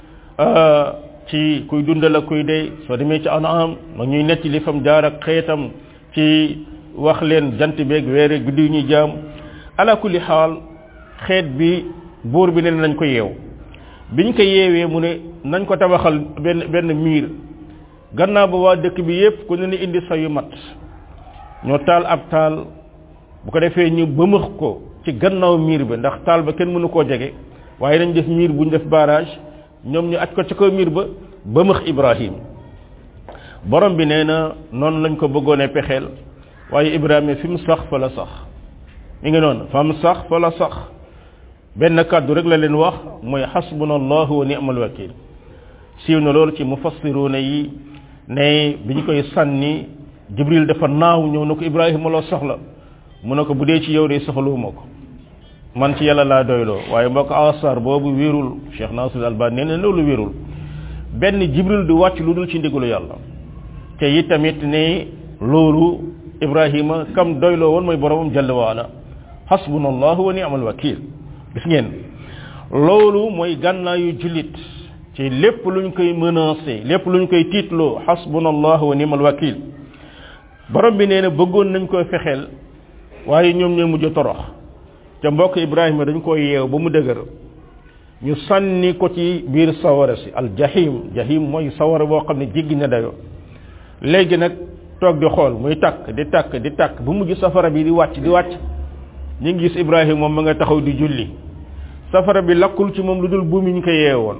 ci kuy dundal ak kuy dee soo demee ci anam ma ñuy nettali fam jaar ak xeetam ci wax leen jant beeg weere guddi ñuy jaam ala kulli xaal xeet bi buur bi ne nañ ko yeew biñ ko yeewee mu ne nañ ko tabaxal benn miir gannaaw ba waa dëkk bi yépp ku ne ni indi sa yu mat ñoo taal ab taal bu ko defee ñu bëmëx ko ci gannaaw miir bi ndax taal ba kenn mënu koo jege waaye dañ def miir bu ñu def barrage ñoom ñu aj ko ci kaw miir ba bëmëx Ibrahim borom bi nee na noonu lañ ko bëggoonee pexeel waaye Ibrahima fi mu sax fa la sax mi ngi noonu fa mu sax fa la sax benn kàddu rek la leen wax mooy hasbunallahu wa ni'mal wakil siiw na loolu ci mufassiruna yi ne bi ñu koy sànni Jibril dafa naaw ñëw na ko Ibrahima loo soxla mu ne ko bu dee ci yow de soxlawuma ko man ci yàlla laa doyloo waaye mbokk asar boobu wérul Cheikh Nasir Albani nee na loolu wérul benn Jibril du wàcc lu dul ci ndigalu yàlla te it tamit ne loolu Ibrahima kam doyloo woon mooy boromam jalla wa ala hasbunallahu wa ni'mal wakil gis ngeen loolu mooy gànnaayu jullit ci lépp luñ koy menacé lépp luñ koy tiitloo hasbunallahu wa ni'mal wakil borom bi nee na bëggoon nañ koy fexeel waaye ñoom ñoo mujj torox te mbokk Ibrahima dañ koy yeew ba mu dëgër ñu sànni ko ci biir sawara si al jahim mooy sawara boo xam ne jéggi na dayoo léegi nag toog di xool muy takk di takk bu mujj safara bi di wàcc ñu ngi gis Ibrahima moom ma nga taxaw di julli safara bi lakkul ci moom lu dul buum yi ñu ko yeewoon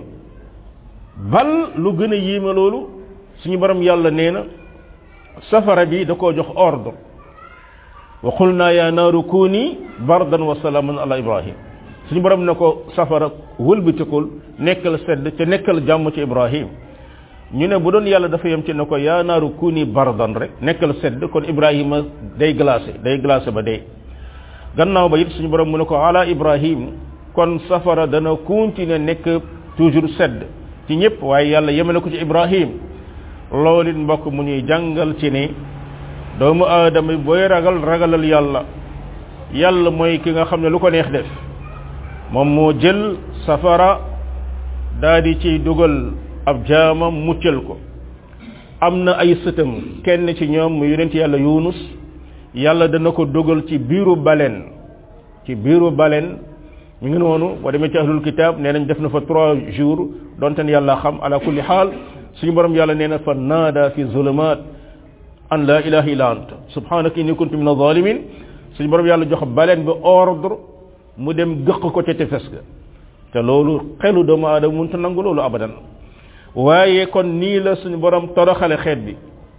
bal lu gën a yéeme loolu suñu borom yàlla nee na safara bi da koo jox ordre wa qulna ya naaru kuni bardan wa salaman ala Ibrahim suñu borom ne ko safara wëlbitikul nekkal sedd te nekkal jàmm ci Ibrahim ñu ne bu doon yàlla dafa yem ci ne ko ya naaru kuni bardan rek nekkal sedd kon Ibrahima day glacé ba dee gannaaw ba it suñu borom mu ne ko ala Ibrahim kon safara dana continuer nekk toujours sedd ci ñëpp waaye yàlla yemale ko ci Ibrahim loolu it mbokk mu ñuy jàngal ci ne doomu aadama bi booy ragalal yàlla mooy ki nga xam ne lu ko neex def moom moo jël safara daal di ciy dugal ab jaamam muccal ko am na ay sëtam kenn ci ñoom mu yonent yàlla Yunus yàlla dana ko dugal ci biiru baleen mi ngi noonu boo demee ci ahlul kitab nee nañ def na fa 3 jours donte ne yàlla xam ala kulli xaal suñu borom yàlla nee na fa naada fi zulumat an la ilaha illa anta subhanaka inni kuntu min adh-dhalimin suñu borom yàlla jox baleen bi ordre mu dem gëq ko ca tefes ga te loolu xelu doomu aadama mënta nangu loolu abadan waaye kon nii la suñu borom toroxale xeet bi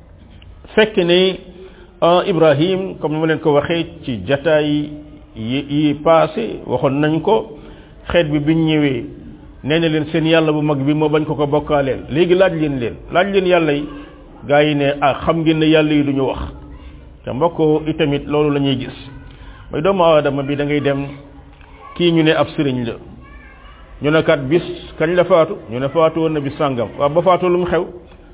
fekk ne Ibrahim comme ni ma leen ko waxee ci jataay yi passé waxoon nañ ko xeet bi biñ ñëwee nee na leen seen yàlla bu mag bi moo bañ ko ko bokkaaleel léegi laaj leen yàlla yi gaa yi ne xam ngeen ne yàlla yi duñu wax te mbokk itamit loolu la ñuy gis mooy doomu aadama bi da ngay dem kii ñu ne ab sëriñ la ñu ne kat bis kañ la faatu ñu ne faatu woon na bis sàngam waaw ba faatu lu mu xew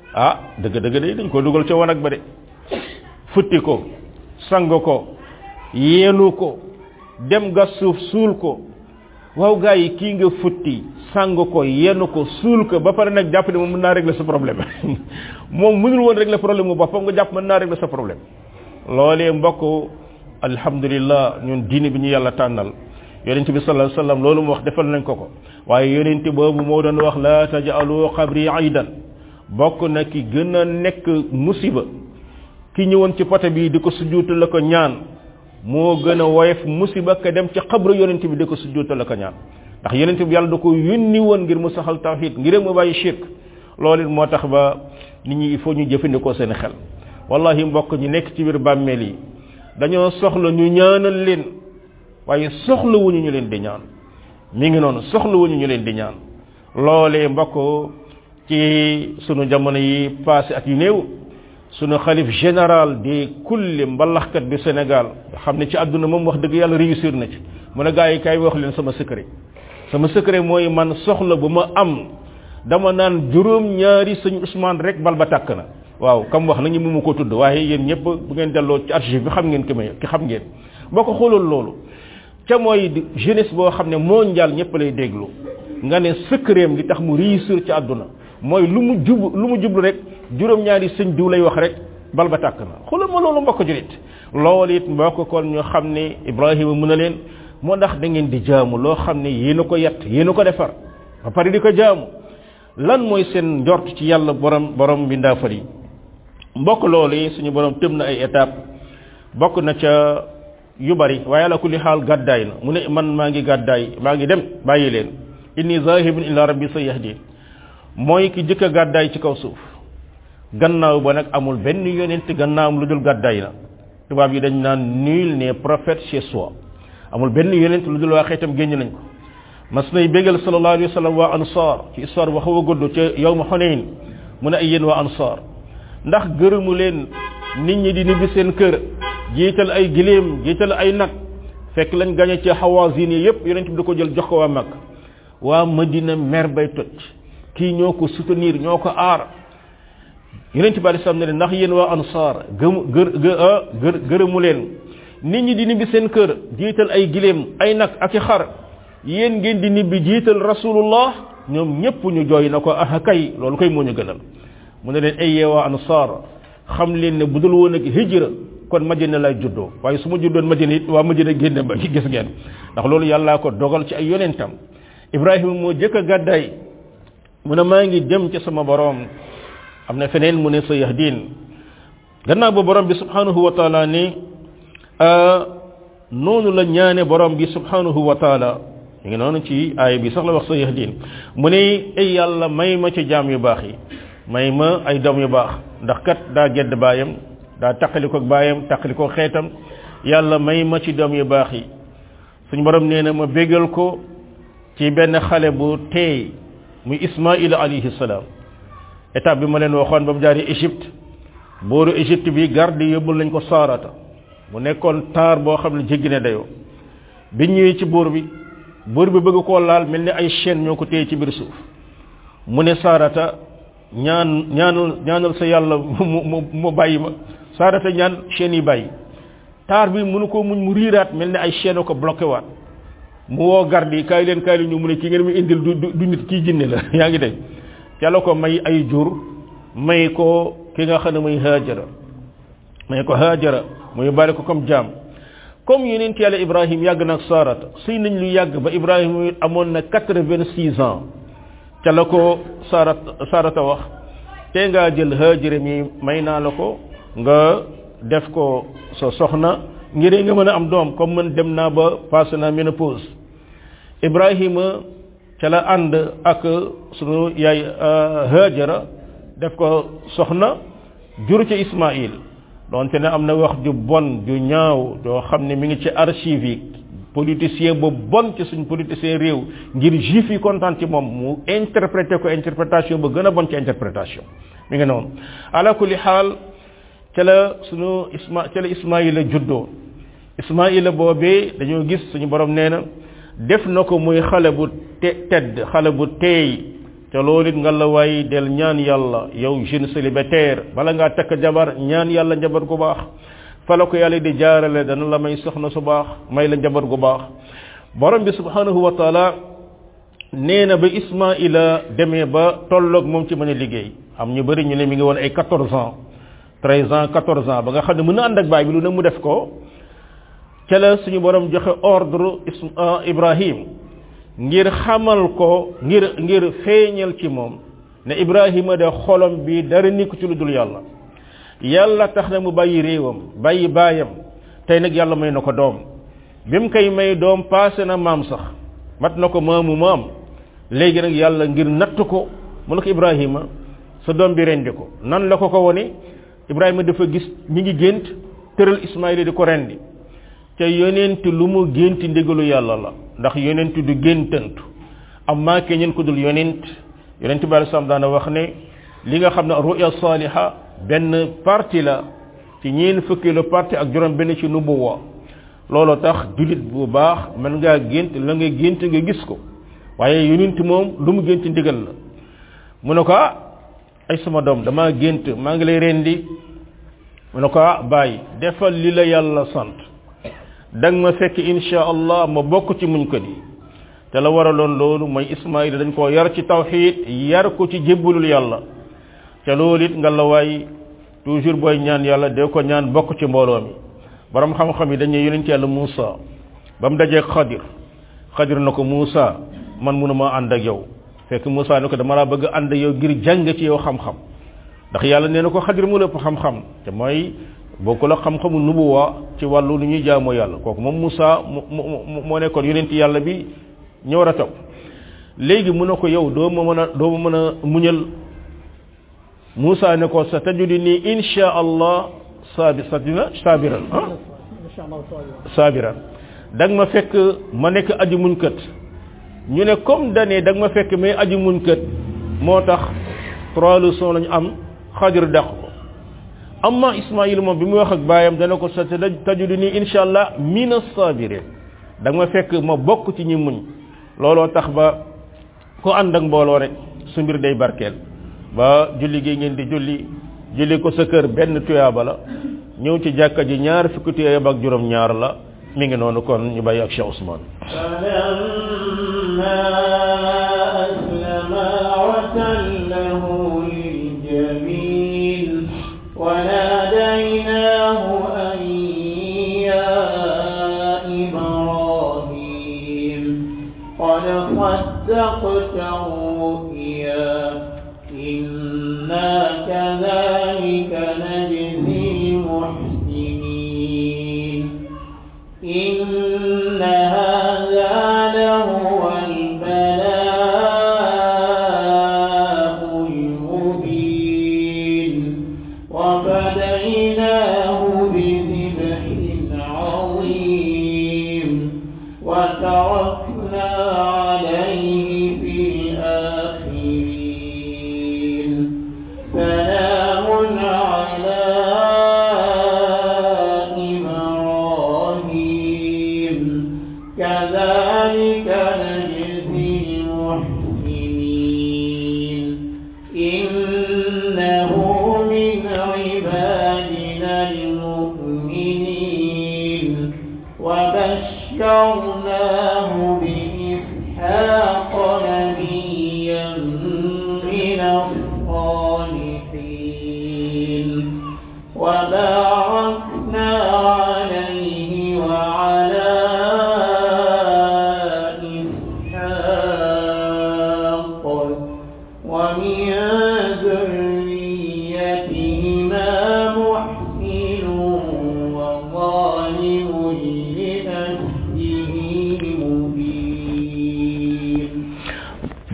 dëgg day dañ ko dugal ca wanag ba de futti ko sang ko yeenu ko dem gas suuf suul ko waaw gaa yi kii nga futti sang ko yeenu ko suul ko ba pare nag jàpp ne moom mën naa régler sa problème moom mënul woon régler problème mu boppam nga jàpp mën naa régler sa problème loolee mbokk alhamdulillah ñun diine bi ñu yàlla tànnal yonent bi sallallahu alayhi wasallam loolu mu wax defal nañ ko waaye yonent boobu moo doon wax la taj'alu qabri aidan bokk na ki gën a nekk musiba ki ñëwoon ci pote bi di ko sujjuutal la ko ñaan moo gën a woyof musiba ka dem ci xabru yonent bi di ko sujjuutal la ko ñaan ndax yonent bi yàlla da ko yónni woon ngir mu saxal tawhid ngir mu bàyyi shirk loolu moo tax ba nit ñi il faut ñu jëfandikoo seen xel wallahi mbokk ñi nekk ci biir bàmmeel yi dañoo soxla ñu ñaanal leen waaye soxla wuñu ñu leen di ñaan mi ngi noonu soxla wuñu ñu leen di ñaan loolee mbokk ci sunu jamono yi passé at yu néew sunu xalif général di kulli mbalaxkat bi Sénégal xam ne ci àdduna moom wax dëgg yàlla réussir na ci mu ne gaa yi kay wax leen sama secret mooy man soxla bu ma am dama naan juróom-ñaari sëñ Ousmane rek bal ba tàkk na waaw kam wax nañu mu ko tudd waaye yéen ñëpp bu ngeen delloo ci archive bi xam ngeen ki xam ngeen boo ko xooloon loolu ca mooy jeunesse boo xam ne mondial ñëpp lay déglu nga ne secretam li tax mu réussir ci àdduna mooy lu mu jublu rek juróom-ñaari sëñ diw lay wax rek bal ba tàkk na xoolal ma loolu mbokk julit loolu it mbokk kon ñu xam ne Ibrahima mën na leen moo ndax da ngeen di jaamu loo xam ne yéen a ko yett yéen a ko defar ba pare di ko jaamu lan mooy seen njort ci yàlla borom bi ndaafar yi mbokk loolu yi suñu borom tëm na ay étape bokk na ca yu bari waaye ala kulli xaal gàddaay na mu ne man maa ngi gàddaay maa ngi dem bàyyi leen inni zahibun ila rabbi sayahdin mooy ki jëkk a gàddaay ci kaw suuf gannaaw ba nag amul benn yonent gannaawam lu dul gàddaay na tubaab yi dañ naan nul n'est prophète chez soi amul benn yonent lu dul waa xeetam génn nañ ko mas nay bégal sallallahu alayhi wa sallam waa ansar ci histoire bu xaw a gudd ca yawma Hunayn mu ne ay yéen waa ansar ndax gërëmu leen nit ñi di nibbi seen kër jiital ay giléem jiital ay nag fekk lañ gañe ci Hawazin yi yépp yonent bi da ko jël jox ko waa Makka waa Madina mer bay toj kii ñoo ko soutenir ñoo ko aar yonent bi alayhi salaam ne ndax yéen waa ansar gërëmu leen nit ñi di nibbi seen kër jiital ay giléem ay nag ak i xar yéen ngeen di nibbi jiital rasulullah ñoom ñépp ñu jooy na ko ah kay loolu koy moo ñu gënal mu ne leen ay yeewaa ansar xam leen ne bu dul woon ak hijra kon Madina lay juddoo waaye su ma juddoon Madina it waa Madina génne ba gis ngeen ndax loolu yàllaa ko dogal ci ay yonentam Ibrahima moo jëkk a gàddaay mu ne maa ngi dem ci sama borom am na feneen mu ne sa yahdin gannaaw ba borom bi subhanahu wa taala ni noonu la ñaane borom bi subhanahu wa taala ñu ngi noonu ci aaya bi sax la wax sa yahdin mu ne ay yàlla may ma ci jaam yu baax yi may ma ay doom yu baax ndax kat daa gedd baayam daa taqaliko ak baayam taqaliko xeetam yàlla may ma ci doom yu baax yi suñu borom nee na ma bégal ko ci benn xale bu teey muy Ismaïl alayhi salaam étape bi ma leen waxoon ba mu jaari Égypte booru Égypte bi garde yóbbul nañ ko Saarata mu nekkoon taar boo xam ne jéggi ne dayoo bi ñëwee ci buur bi bëgg koo laal mel ni ay chaîne ñoo ko téye ci biir suuf mu ne Saarata ñaanal sa yàlla mu bàyyi ma Saarata ñaan chaîne yi bàyyi taar bi mënu ko muñ mu riiraat mel ni ay chaîne ko bloqué waat mu woo garde yi kaay leen ñu mu ne kii ngeen mu indil du nit kii jinne la yaa ngi dégg yàlla ko may ay jur may ko ki nga xam ne muy Haajara may ko Haajara muy bari ko comme jaam comme yonent yàlla Ibrahim yàgg na ak Sarata suy nañ lu yàgg ba Ibrahim amoon na 86 ans ca la ko Sarata wax te ngaa jël Haajara mi may naa la ko nga def ko sa soxna ngir nga mën a am doom comme man dem naa ba passé naa ménopause Ibrahima ca la ànd ak sunu yaay Haajara def ko soxna jur ci Ismaïl donte ne am na wax ju bon ju ñaaw doo xam ne mi ngi ci archive yi politicien bu bon ci suñ politicien réew ngir juif yi kontaan ci moom mu interprété ko interprétation ba gën a bon ci interprétation mi ngi noonu ala kulli xaal ca la Ismaïla juddoo Ismaïla boobee dañoo gis suñu borom nee na def na ko muy xale bu tedd xale bu teey te loolu it nga la waay del ñaan yàlla yow jeune célibataire bala ngaa takk jabar ñaan yàlla njabar gu baax fa la ko yàlla di jaarale dana la may soxna su baax may la njabar gu baax borom bi subhanahu wa taala nee na ba Ismaïla demee ba tolloog moom ci mën a liggéey am ñu bëri ñu ne mi ngi woon ay 14 ans 13 ans 14 ans ba nga xam ne mën na ànd ak baay bi lu ne mu def ko ca la suñu borom joxe ordre Ibrahim ngir xamal ko ngir feeñal ci moom ne Ibrahima de xolom bi dara nikku ci lu dul yàlla tax na mu bàyyi réewam bàyyi baayam tey nag yàlla may na ko doom bi mu koy may doom passé na maam sax mat na ko maamu maam léegi nag yàlla ngir natt ko mu ne ko Ibrahima sa doom bi rendi ko nan la ko wone Ibrahima dafa gis ñi ngi gént tëral Ismaïla di ko rendi te yonent lu mu génti ndigalu yàlla la ndax yonent du géntantu amma keneen ku dul yonent bi sallam daana wax ne li nga xam ne ruya saliha benn parti la ci ñeen fukki le parti ak juróom benn ci nubuwa loolu tax julit bu baax mën ngaa gént la nga gént nga gis ko waaye yonent moom lu mu génti ndigal la mu ne ko ay sama doom dama gént maa ngi lay rendi mu ne ko bàyyi defal li la yàlla sant dang ma fekk insha allah ma bokk ci muñ ko di te la waraloon loolu mooy Ismaïla dañ koo yar ci tawhid yar ko ci jébbulul yàlla te loolu it nga la waay toujours booy ñaan yàlla de ko ñaan bokk ci mbooloo mi borom xam-xam yi dañuy yonent yàlla Muusa ba mu dajee Xadir na ko Muusa man mënuma ànd ak yow fekk Muusa ne ko dama laa bëgg ànd ak yow ngir jàng ci yow xam-xam ndax yàlla nee na ko Xadir mu lépp xam-xam te mooy bokku la xam-xamu nubuwa ci wàllu lu ñuy jaamoo yàlla kooku moom Muusa moo nekkoon yonent yàlla bi ñëw war a topp léegi mu ne ko yow doo ma mën a muñal Muusa ne ko sa tajudini insha allah sabiran sabiran dag ma fekk ma nekk aji muñkat ñu ne comme dane dag ma fekk may aji muñkat moo tax 3 leçons lañu am Xadir dàq ko amma Ismaïl moom bi mu wax ak baayam dana ko sa tajudini insha allah mina sabirin dag ma fekk ma bokk ci ñi muñ looloo tax ba ko ànd ak mbooloo rek su mbir day barkeel ba julli gi ngeen di julli ko sa kër benn tuyaaba la ñëw ci jàkka ji ñaar fukki tuyaaba ak juróom ñaar la mi ngi noonu kon ñu bàyyi ak Cheikh Ousmane صدقت الرؤيا إنا كذلك نجزي المحسنين إن هذا لهو البلاء المبين وفديناه بذبح عظيم وتركنا عليه في الآخرين سلام على إبراهيم كذلك نجزي المحسنين إنه من عبادنا المؤمنين وبشرناه بإسحاق نبيا من الصالحين وباركنا عليه وعلى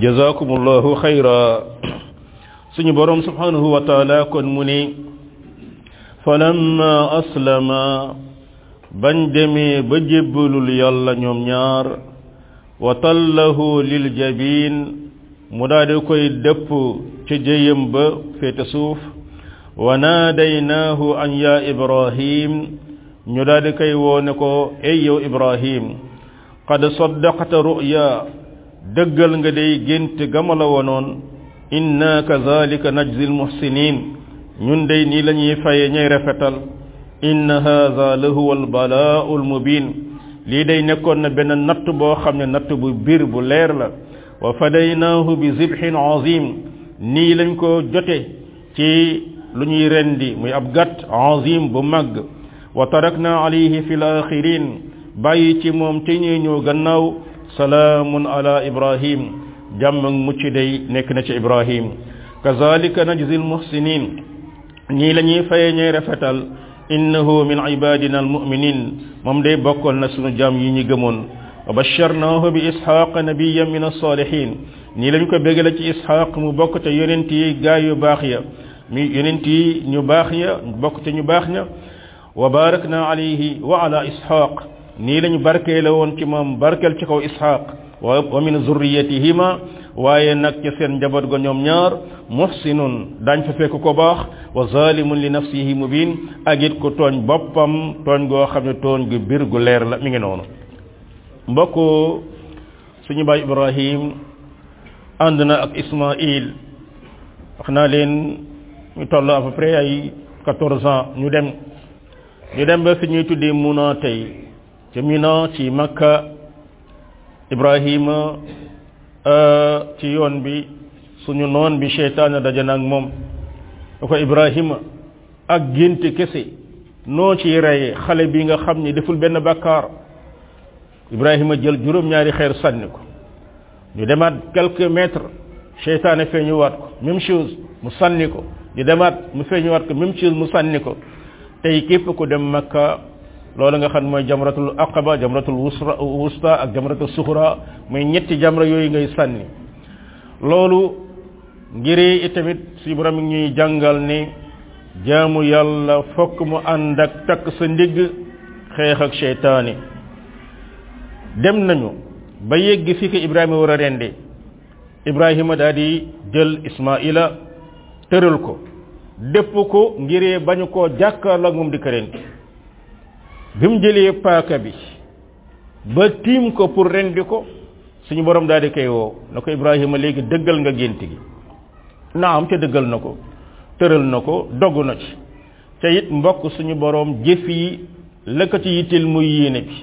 jazakumullahu khayra suñu borom subhanahu wa ta'ala kon mu ni falamma aslama bañ demee ba jébbalul yàlla ñoom ñaar wa tallahu lil jabin mu daal koy dëpp ci jëyam ba féete suuf wa naadaynaahu an ya ibrahim ñu daal koy woone ko ey yow ibrahim qad saddaqta ru'ya dëggal nga day gént gama la wonoon inna kazalika najzi al muhsinin ñun day nii lañuy faye ñay rafetal inna hadha lahu al bala'u al mubin lii day nekkoon na benn natt boo xam ne natt bu bir bu leer la wa fadaynaahu bi zibhin azim nii lañ ko jote ci lu ñuy rendi muy ab gàtt azim bu màgg wa tarakna alayhi fil akhirin bàyyi ci moom te ñuy ñëw gannaaw salaamun ala ibrahim jàmm ak mucc day nekk na ci ibrahim kazalika najzi al muhsinin nii la ñuy faye ñay rafetal innahu min ibadina al mu'minin moom day bokkoon na sunu jaam yi ñi gëmoon wa basharnahu bi ishaq nabiyyan min as-salihin nii lañ ko bégale ci ishaq mu bokk te yonent yi gaay yu baax ya mi yonent yi ñu baax ya bokk te ñu baax ña wa barakna alayhi wa ala ishaq nii lañu barkeele woon ci moom barkel ci kaw ishaq wa min zurriyatihima waaye nag ci seen njaboot ga ñoom ñaar muhsinun dañ fa fekk ko baax wa zalimun li nafsihi mubin ak it ko tooñ boppam tooñ goo xam ne tooñ gu bir gu leer la mi ngi noonu mbokk suñu baay ibrahim ànd na ak ismail wax naa leen ñu toll à peu près ay 14 ans ñu dem ba fi ñuy tuddee Muna tey ci Mina ci Makka ibrahima ci yoon bi suñu noon bi seytaane dajana ak moom da ko ibrahima ak gént kese noo ci rey xale bi nga xam ni deful benn bàkkaar ibrahima jël juróom-ñaari xeer sànni ko ñu demaat quelques mètres seytaane feeñuwaat ko même chose mu sànni ko ñu demaat mu feeñuwaat ko même chose mu sànni ko tey képp ku dem Makka loolu nga xam mooy jamratul aqaba jamratul wusta ak jamratul suxra muy ñetti jamra yooyu ngay sànni loolu ngir itamit si borom ñuy jàngal ni jaamu yàlla fokk mu ànd ak takk sa ndigg xeex ak seytaane dem nañu ba yegg fi ko ibrahima war a rende ibrahima daal di jël ismaila tëral ko dépp ko ngiree bañu koo jàkkaarloo ak moom di ko rendi bi mu jëlee paaka bi ba tiim ko pour rendi ko suñu borom daal di koy woo na ko ibrahima léegi dëggal nga gént gi naam te dëggal na ko tëral na ko dogu na ci te it mbokk suñu borom jëf yi la ko ci yitteel muy yéene bi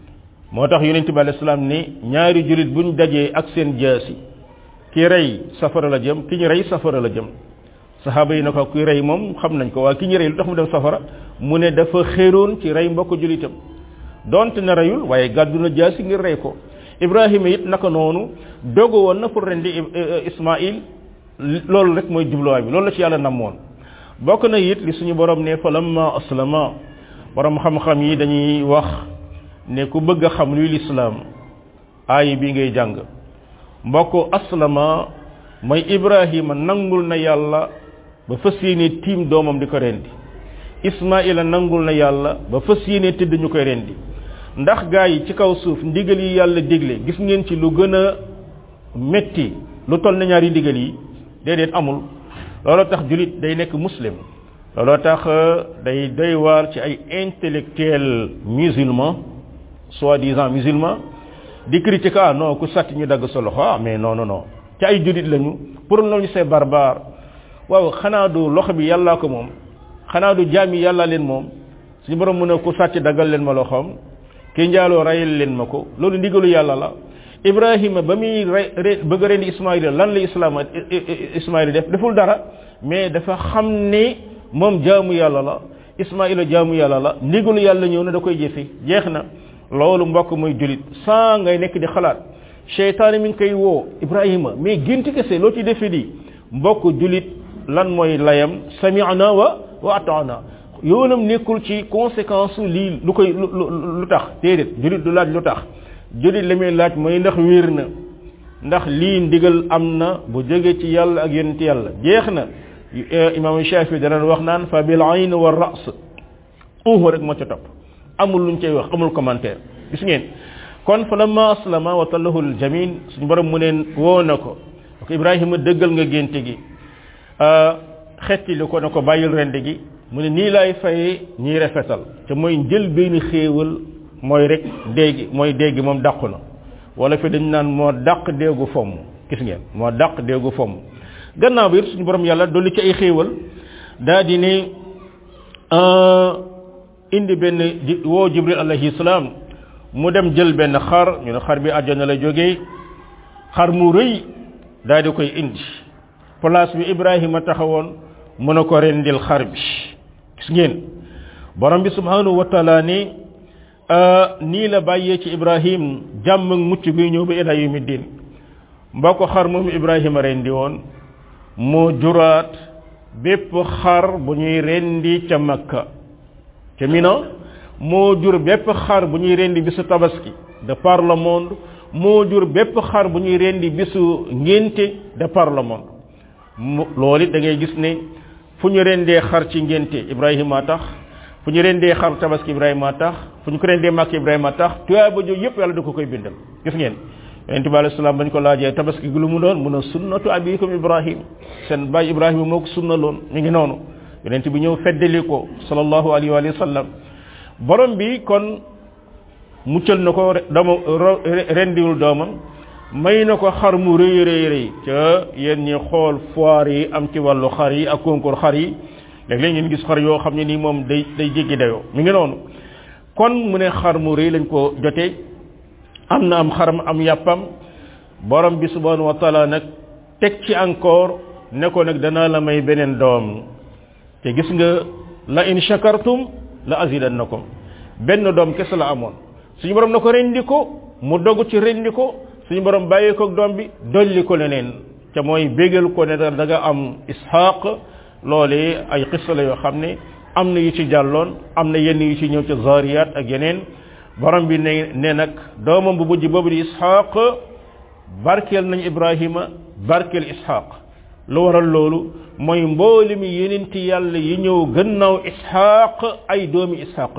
moo tax yonent bi alayhi salaam ni ñaari julit buñ dajee ak seen jaasi ki rey safara la jëm ki ñu rey safara la jëm saxaaba yi na ko kuy rey moom xam nañ ko waa ki ñu rey lu tax mu dem safara mu ne dafa xéeroon ci rey mbokk julitam donte na reyul waaye gàddu na jaasi ngir rey ko ibrahima it naka noonu dogu woon na pour rendi ismail loolu rek mooy jubluwaay bi loolu la ci yàlla namoon bokk na it li suñu borom ne fa lamma aslama borom xam-xam yi dañuy wax ne ku bëgg a xam luy lislaam aay bi ngay jàng mbokk aslama mooy ibrahima nangul na yàlla ba fas yéene tiim doomam di ko rendi ismaila nangul na yàlla ba fas yéene tëdd ñu koy rendi ndax gaa yi ci kaw suuf ndigal yi yàlla digle gis ngeen ci lu gën a metti lu toll na ñaari ndigal yi déedéet amul looloo tax julit day nekk muslim looloo tax day doy waar ci ay intellectuel musulman soi-disant musulman di critiquer non ku sàcc ñu dagg sa loxo mais non non non ci ay julit lañu pour loolu c'est barbare waaw xanaa du loxo bi yàllaa ko moom xanaa du jaam yi yàlla leen moom suñu borom mu ne ku sàcc daggal leen ma loxoom ki njaaloo rayal leen ma ko loolu ndigalu yàlla la ibrahima ba muy bëgg a rendi ismaila lan la ismaila def deful dara mais dafa xam ne moom jaamu yàlla la ismaila jaamu yàlla la ndigalu yàlla ñëw na da koy jëfe jeex na loolu mbokk muy julit saa ngay nekk di xalaat seytaane mi ngi koy woo ibrahima mais gént kese loo ci defe di mbokk julit lan mooy layam sami'na wa ata'na yoonam nekkul ci conséquence lii lu koy lu tax déedéet julit du laaj lu tax julit li muy laaj mooy ndax wér na ndax lii ndigal am na bu jóge ci yàlla ak yonent yàlla jeex na imam Shafi dana wax naan fa bil ayn wa ra's rek moo ca topp amul luñ cay wax amul commentaire gis ngeen kon fa lamma aslama wa tallahu al jamin suñu borom mu neen woo na ko Ibrahima dëggal nga génte gi xetti li ko na ko bàyyil rende gi mu ne nii laay fayee ñiy rafetal te mooy njël benn xéewal mooy rek déegi mooy déegi moom dàqu na wala fi dañ naan moo dàq déegu fomm gis ngeen moo dàq déegu fomm gannaaw bi suñu borom yàlla dolli ci ay xéewal daa di ne indi benn woo Jibril alayhi salaam mu dem jël benn xar ñu ne xar bi àjjana la jógee xar mu rëy daa di koy indi place bi Ibrahima taxawoon mën a ko rendil xar bi gis ngeen borom bi subhanahu wa taala ni nii la bàyyee ci Ibrahim jàmm ak mucc guy ñëw ba ila yawmi din mbaa ko xar moom Ibrahima rendi woon moo juraat bépp xar bu ñuy rendi ca Makka ca Mina moo jur bépp xar bu ñuy rendi bisu tabaski de par le monde moo jur bépp xar bu ñuy rendi bisu ngénte de par le monde loolu da ngay gis ne fu ñu rendee xar ci ngénte Ibrahima tax fu ñu rendee xar tabaski Ibrahima tax fu ñu ko rendee Makka Ibrahima tax tuyaa ba jóg yépp yàlla da ko koy bindal gis ngeen yonent bi alayhi salaam bañ ko laajee tabaski gi lu mu doon mun a sunnatu abikum Ibrahim seen baay Ibrahima moo ko sunnaloon mi ngi noonu yonent bi ñëw feddali ko sallallahu alayhi wa sallam borom bi kon muccal na ko dama rendiwul doomam may na ko xar mu rëy rëy ca yéen ñi xool foire yi am ci wàllu xar yi ak concours xar yi léeg-léeg ngeen gis xar yoo xam ne nii moom day jéggi dayoo mi ngi noonu kon mu ne xar mu rëy lañ ko jotee am na am xaram am yàppam borom bi subhanahu wa taala nag teg ci encore ne ko nag danaa la may beneen doom te gis nga la in shakartum la azidannakum benn doom kese la amoon suñu borom na ko rendi ko mu dogu ci rendi ko suñu borom bàyyee ko doom bi dolli ko leneen te mooy bégal ko ne da nga am Ishaq loolee ay xissa la yoo xam ne am na yu ci jàlloon am na yenn yu ci ñëw ca Zariyat ak yeneen borom bi ne nag doomam bu mujj boobu di Ishaq barkeel nañ Ibrahima barkeel Ishaq lu waral loolu mooy mbooli mi yenenti yàlla yi ñëw gannaaw Ishaq ay doomi Ishaq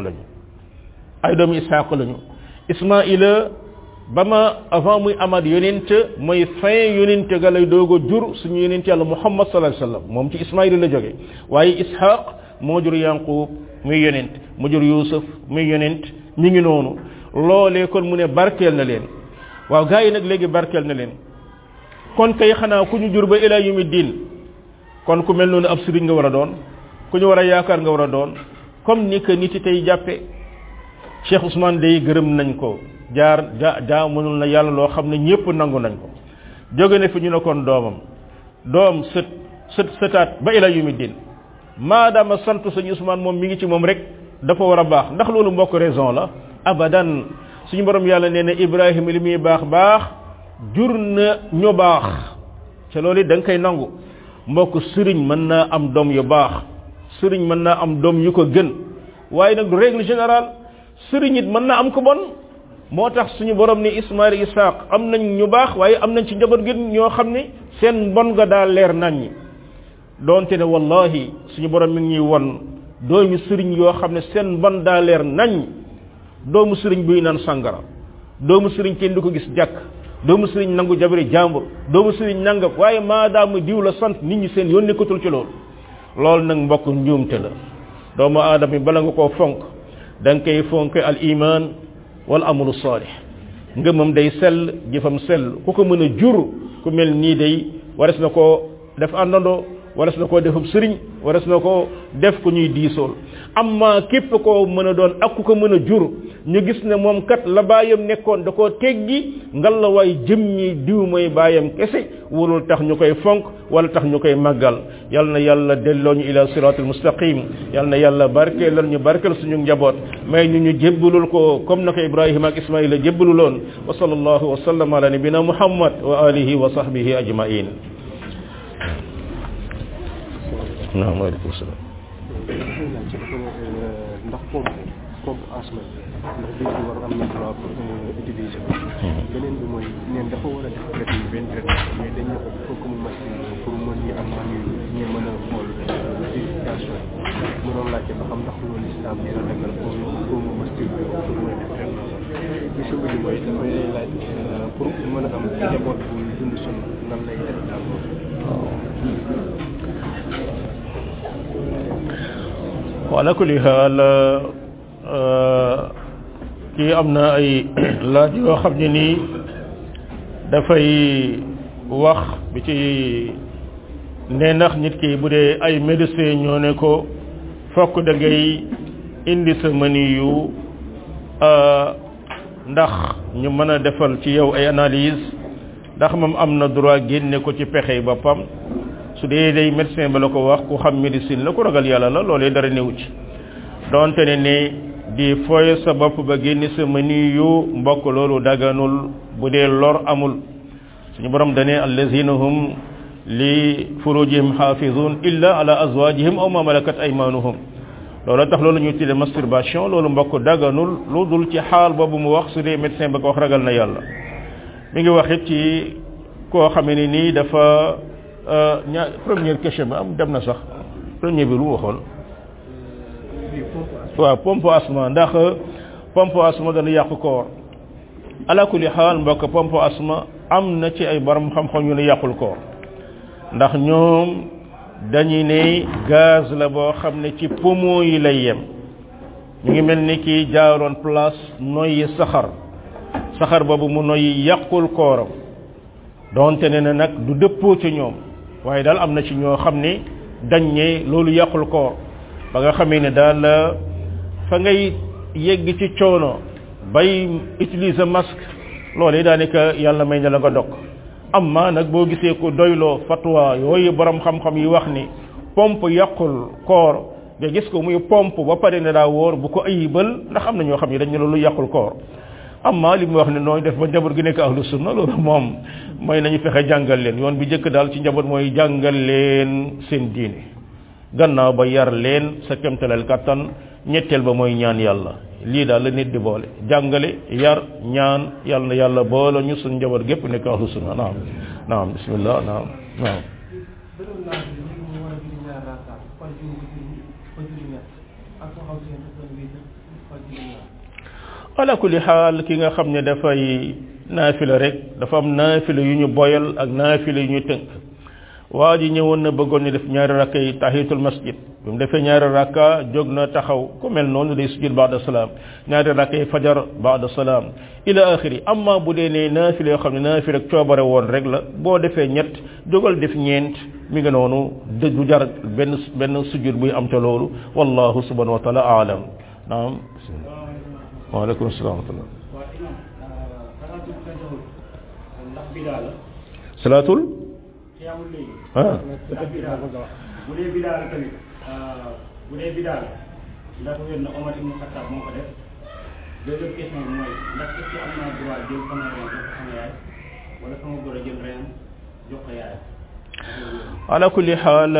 lañu Ismaïla ba ma avant muy amaat yonent mooy fin yonent ga lay doog a jur suñu yonent yàlla Muhammad sallallahu alayhi wasallam moom ci Ismaïla la jóge waaye Ishaq moo jur Yanqub muy yonent mu jur Yusuf muy yonent mi ngi noonu loolee kon mu ne barkeel na leen waaw gaa yi nag léegi barkeel na leen kon kay xanaa ku ñu jur ba ila yawmi diin kon ku mel noonu ab sëriñ nga war a doon ku ñu war a yaakaar nga war a doon comme ni que nit yi tey jàppe Cheikh Ousmane day gërëm nañ ko jaa mënul na yàlla loo xam ne ñëpp nangu nañ ko jóge na fi ñu ne kon doomam doom sëtaat ba ila yawmi diin maadaama sant sëñ Ousmane moom mi ngi ci moom rek dafa war a baax ndax loolu mbokk raison la abadan suñu borom yàlla nee na Ibrahima li muy baax jur na ñu baax ca loolu da nga koy nangu mbokk sëriñ mën naa am doom yu baax sëriñ mën naa am doom yu ko gën waaye nag du règle générale sëriñ it mën naa am ko bon moo tax suñu borom ni Ismaïl Ishaq am nañ ñu baax waaye am nañ ci njaboot gi ñoo xam ne seen bon nga daa leer nañ ñi doonte ne wallahi suñu borom mi ngi ñuy won doomu sëriñ yoo xam ne seen bon daa leer nañ doomu sëriñ buy naan sangara doomu sëriñ kenn du ko gis jàkk doomu sëriñ nangu jabari jàmbur doomu sëriñ nangam waaye maadaama diw la sant nit ñi seen yoon nekkatul ci loolu nag mbokk njuumte la doomu aadama yi bala nga koo fonk da nga koy fonk al iman wal amalu salih ngëmam day sell jëfam sell ku ko mën a jur ku mel nii day wares na koo def àndandoo wares na koo defub sëriñ wares na koo def ko ñuy diisool amma képp koo mën a doon ak ku ko mën a jur ñu gis ne moom kat la baayam nekkoon da koo teggi ngal la waay jëm ñi diw mooy baayam kese wulul tax ñu koy fonk wala tax ñu koy màggal yal na yàlla delloo ñu ila siratul mustaqim yal na yàlla barkeelal ñu barkeel suñu njaboot may ñu jébbalul ko comme na ko Ibrahima ak Ismaïla jébbaluloon wa sallallahu wa sallam ala nabina Muhammad wa alihi wa sahbihi ajma'in. naam waaleykum salaam. ndax pompe pompe asthme ndax bi war am na droit pour utiliser ko beneen bi mooy neen dafa war a def traitement benn traitement mais dañ ne ko faut que mu mastique pour mën ñu am man yu ñu mën a xool vérification mu doon laajte ba xam ndax loolu islam dina dagal pour mu mastique pour mën a def traitement bi su bi mooy dafay lay laaj pour mën a am njaboot bu dund sun nan lay def daal wala kulli haal kii am na ay laaj yoo xam ne nii dafay wax bi ci ne ndax nit ki bu dee ay médecin ñoo ne ko fokk da ngay indi sa mani yu ndax ñu mën a defal ci yow ay analyse ndax moom am na droit génne ko ci pexey boppam su dee day médecin ba la ko wax ku xam médecine la ku ragal yàlla la loolee dara néew ci donte ne di foye sa bopp ba génne sa mani yu mbokk loolu daganul bu dee lor amul suñu borom dane allazina hum li furujihim hafizun illa ala azwajihim aw ma malakat aymanuhum loolu tax loolu ñu tudde masturbation loolu mbokk daganul lu dul ci xaal boobu mu wax su dee médecin ba ko wax ragal na yàlla mi ngi wax it ci koo xamee ni nii dafa première question bi am dem na sax premier bi lu waxoon waaw pompe asma ndax pompe asma dana yàqu koor ala kulli xaal mbokk pompe asma am na ci ay borom xam-xam yu ne yàqul koor ndax ñoom dañuy ne gaz la boo xam ne ci poumon yi lay yem ñu ngi mel ni kii jaaroon place noyyi saxar boobu mu noyyi yàqul kooram donte ne na nag du dëppoo ci ñoom waaye daal am na ci ñoo xam ne dañ ne loolu yàqul koor ba nga xamee ne daal fa ngay yegg ci coono bay utiliser masque loolee daanaka yàlla may na la nga dog amma nag boo gisee ko doyloo fatwa yooyu borom xam-xam yi wax ni pompe yàqul koor nga gis ko muy pompe ba pare ne daa wóor bu ko ayibal ndax am na ñoo xam ne dañ ne loolu yàqul koor amma li mu wax ne nooy def ba njaboot gi nekk ahlu sunna loolu moom mooy nañu fexe jàngal leen yoon bi jëkk daal ci njaboot mooy jàngal leen seen diine gannaaw ba yar leen sa kemtalal kattan ñetteel ba mooy ñaan yàlla lii daal la nit di boole jàngale yar ñaan yàlla na yàlla boole ñu suñ njaboot gépp nekk ahlu sunna naam bismillah naam ala kulli xaal ki nga xam ne dafay naafila rek dafa am naafila yu ñu boyal ak naafila yu ñu tënk waa ji ñëwoon na bëggoon ni def ñaari rakka yi tahiyatul masjid bi mu defee ñaari rakka jóg na taxaw ku mel noonu day sujud ba'da salaam ñaari rakka yi fajar ba'da salaam ila axiri amma bu dee ne naafila yoo xam ne naafila rek coobare woon rek la boo defee ñett jógal def ñeent mi nga noonu du jar benn sujud buy am ca loolu wallahu subhanahu wa taala aalam naam waaleykum salaam wa rahmatullah salaatul bu dee bidaa la tamit bu dee bidaa la ndax wér na Omar ibn Khattab moo ko def deuxième question bi mooy ndax est-ce que am naa droit jël sama reen jox ko sama yaay wala sama góor a jël reen jox ko yaay ala kulli xaal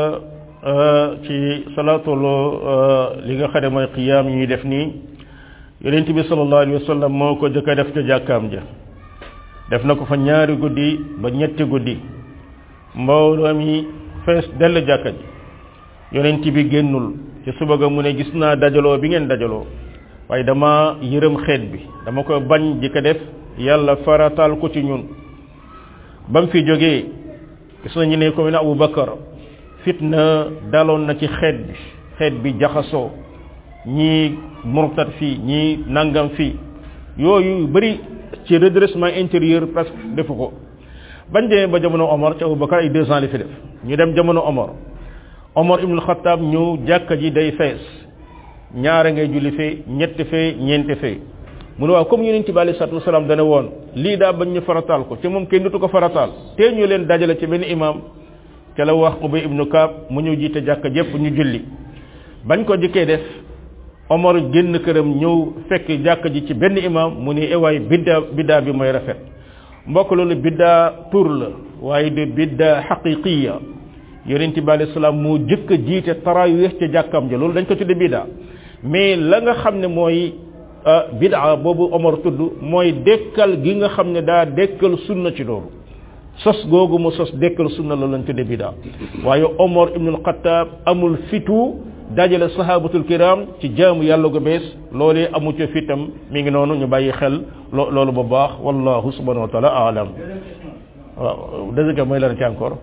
ci salaatul li nga xam ne mooy qiyaam yi ñuy def nii yonent bi sallallahu alayhi wa sallam moo ko jëkk a def ca jàkkaam ja def na ko fa ñaari guddi ba ñetti guddi mbooloo mi fees dell jàkka ji yonent bi génnul ci suba ga mu ne gis naa dajaloo bi ngeen dajaloo waaye dama yërëm xeet bi dama ko bañ di ko def yàlla farataal ko ci ñun ba mu fi jógee gis nañu ne ko ne Abu Bakar fitna daloon na ci xeet bi jaxasoo ñii murtad fii ñii nangam fii yooyu bari ci redressement intérieur presque defu ko bañ demee ba jamono Omar ci Abu Bakar ay 2 ans li fi def ñu dem jamono Omar ibn Khattab ñëw jàkka ji day fees ñaara ngay julli fee ñetti fee ñeenti fee mu ne waaw comme yonent bi alayhi salaatu wasalaam dana woon lii daa bañ ñu farataal ko te moom kenn dutu ko farataal te ñu leen dajale ci benn imam ca la wax Ubay ibn Kaab mu ñëw jiite jàkka jépp ñu julli bañ ko jëkkee def Omar génn këram ñëw fekk jàkka ji ci benn imam mu ne ewaay biddaa bi mooy rafet mbokk loolu biddaa tur la waaye de biddaa xaqiqiya yonent bi alayhi salaam moo jëkk a jiite tarawih ca jàkkam ja loolu dañ ko tudde biddaa mais la nga xam ne mooy bid'a boobu Omar tudd mooy dekkal gi nga xam ne daa dekkal sunna ci loolu sos googu mu sos dekkal sunna loolu lañ tudde bid'a waaye Omar ibn al-Khattab amul fitu dajale sahabatul kiram ci jaamu yàlla gu bees loolee amu ca fitam mi ngi noonu ñu bàyyi xel loolu bu baax wallahu subhanahu wa ta'ala a'lam waaw dëgg mooy lan ci encore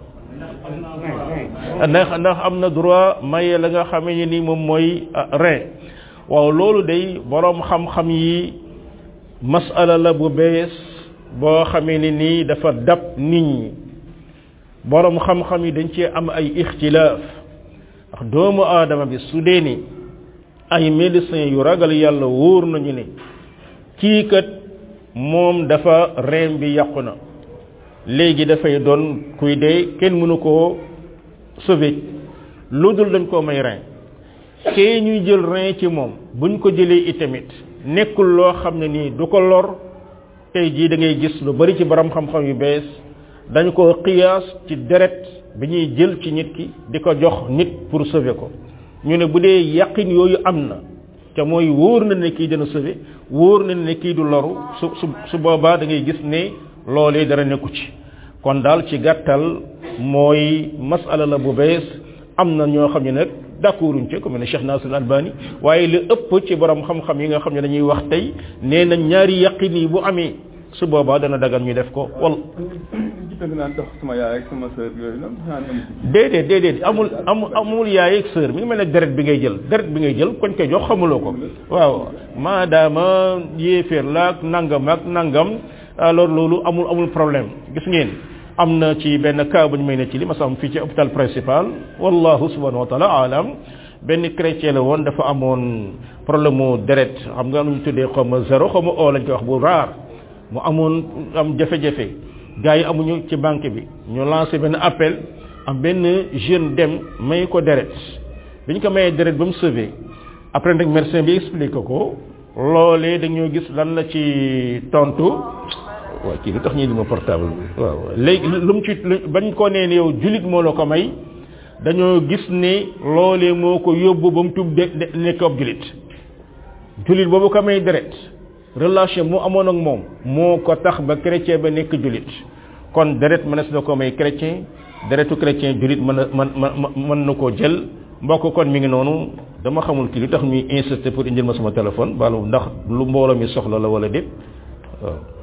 ndax am na droit maye la nga xamee ne ni moom mooy rein waaw loolu day borom xam-xam yi masala la bu bees boo xamee ne nii dafa dab nit ñi borom xam-xam yi dañ cee am ay ixtilaaf ndax doomu aadama bi su dee ni ay médecins yu ragal yàlla wóor nañu ne kii kat moom dafa rein bi yàqu na léegi dafay doon kuy dee kenn mënu koo sauver lu dul dañ koo may rein kee ñuy jël rein ci moom buñ ko jëlee itamit nekkul loo xam ne nii du ko lor tey jii da ngay gis lu bari ci borom xam-xam yu bees dañu ko qiyaas ci deret bi ñuy jël ci nit ki di ko jox nit pour sauver ko ñu ne bu dee yaqin yooyu am na te mooy wóor na ne kii dana sauver wóor na ne kii du loru su boobaa da ngay gis ne loolee dara nekku ci kon daal ci gàttal mooy masala la bu bees am na ñoo xam ne nag d'accorduñ ci comme ne Cheikh Nasir Albani waaye li ëpp ci borom xam-xam yi nga xam ne dañuy wax tey nee na ñaari yaqin yi bu amee su boobaa dana dagan ñu def ko wal déedéet amul yaay ak sœur mi ngi mel ne deret bi ngay jël koñ koy jox xamuloo ko waaw maadaama yéeféer la ak nangam alors loolu amul problème gis ngeen am na ci benn cas bu ñu may ne ci li ma sam fii ci hôpital principal wallahu subhanahu wa ta'ala alam benn chrétien la woon dafa amoon problème mu deret xam nga nu ñu tuddee xaw ma zéro xaw ma o lañ koy wax bu raar mu am jafe-jafe gars yi amuñu ci banque bi ñu lancé benn appel am benn jeune dem may ko deret bi ñu ko mayee deret ba mu sauvé après nag médecin bi expliqué ko loolee dañoo gis lan la ci tontu waaw kii lu tax ñuy di ma portable bi waaw léegi lu mu ci bañ ko nee ne yow julit moo la ko may dañoo gis ne loolee moo ko yóbbu ba mu tub nekk ab julit boobu ko may deret relation mu amoon ak moom moo ko tax ba chrétien ba nekk julit kon deret mënees na ko may chrétien deretu chrétien julit mën na koo jël mbokk kon mi ngi noonu dama xamul kii lu tax ñuy insister pour indil ma sama téléphone baalu ndax lu mbooloo mi soxla la wala déet waaw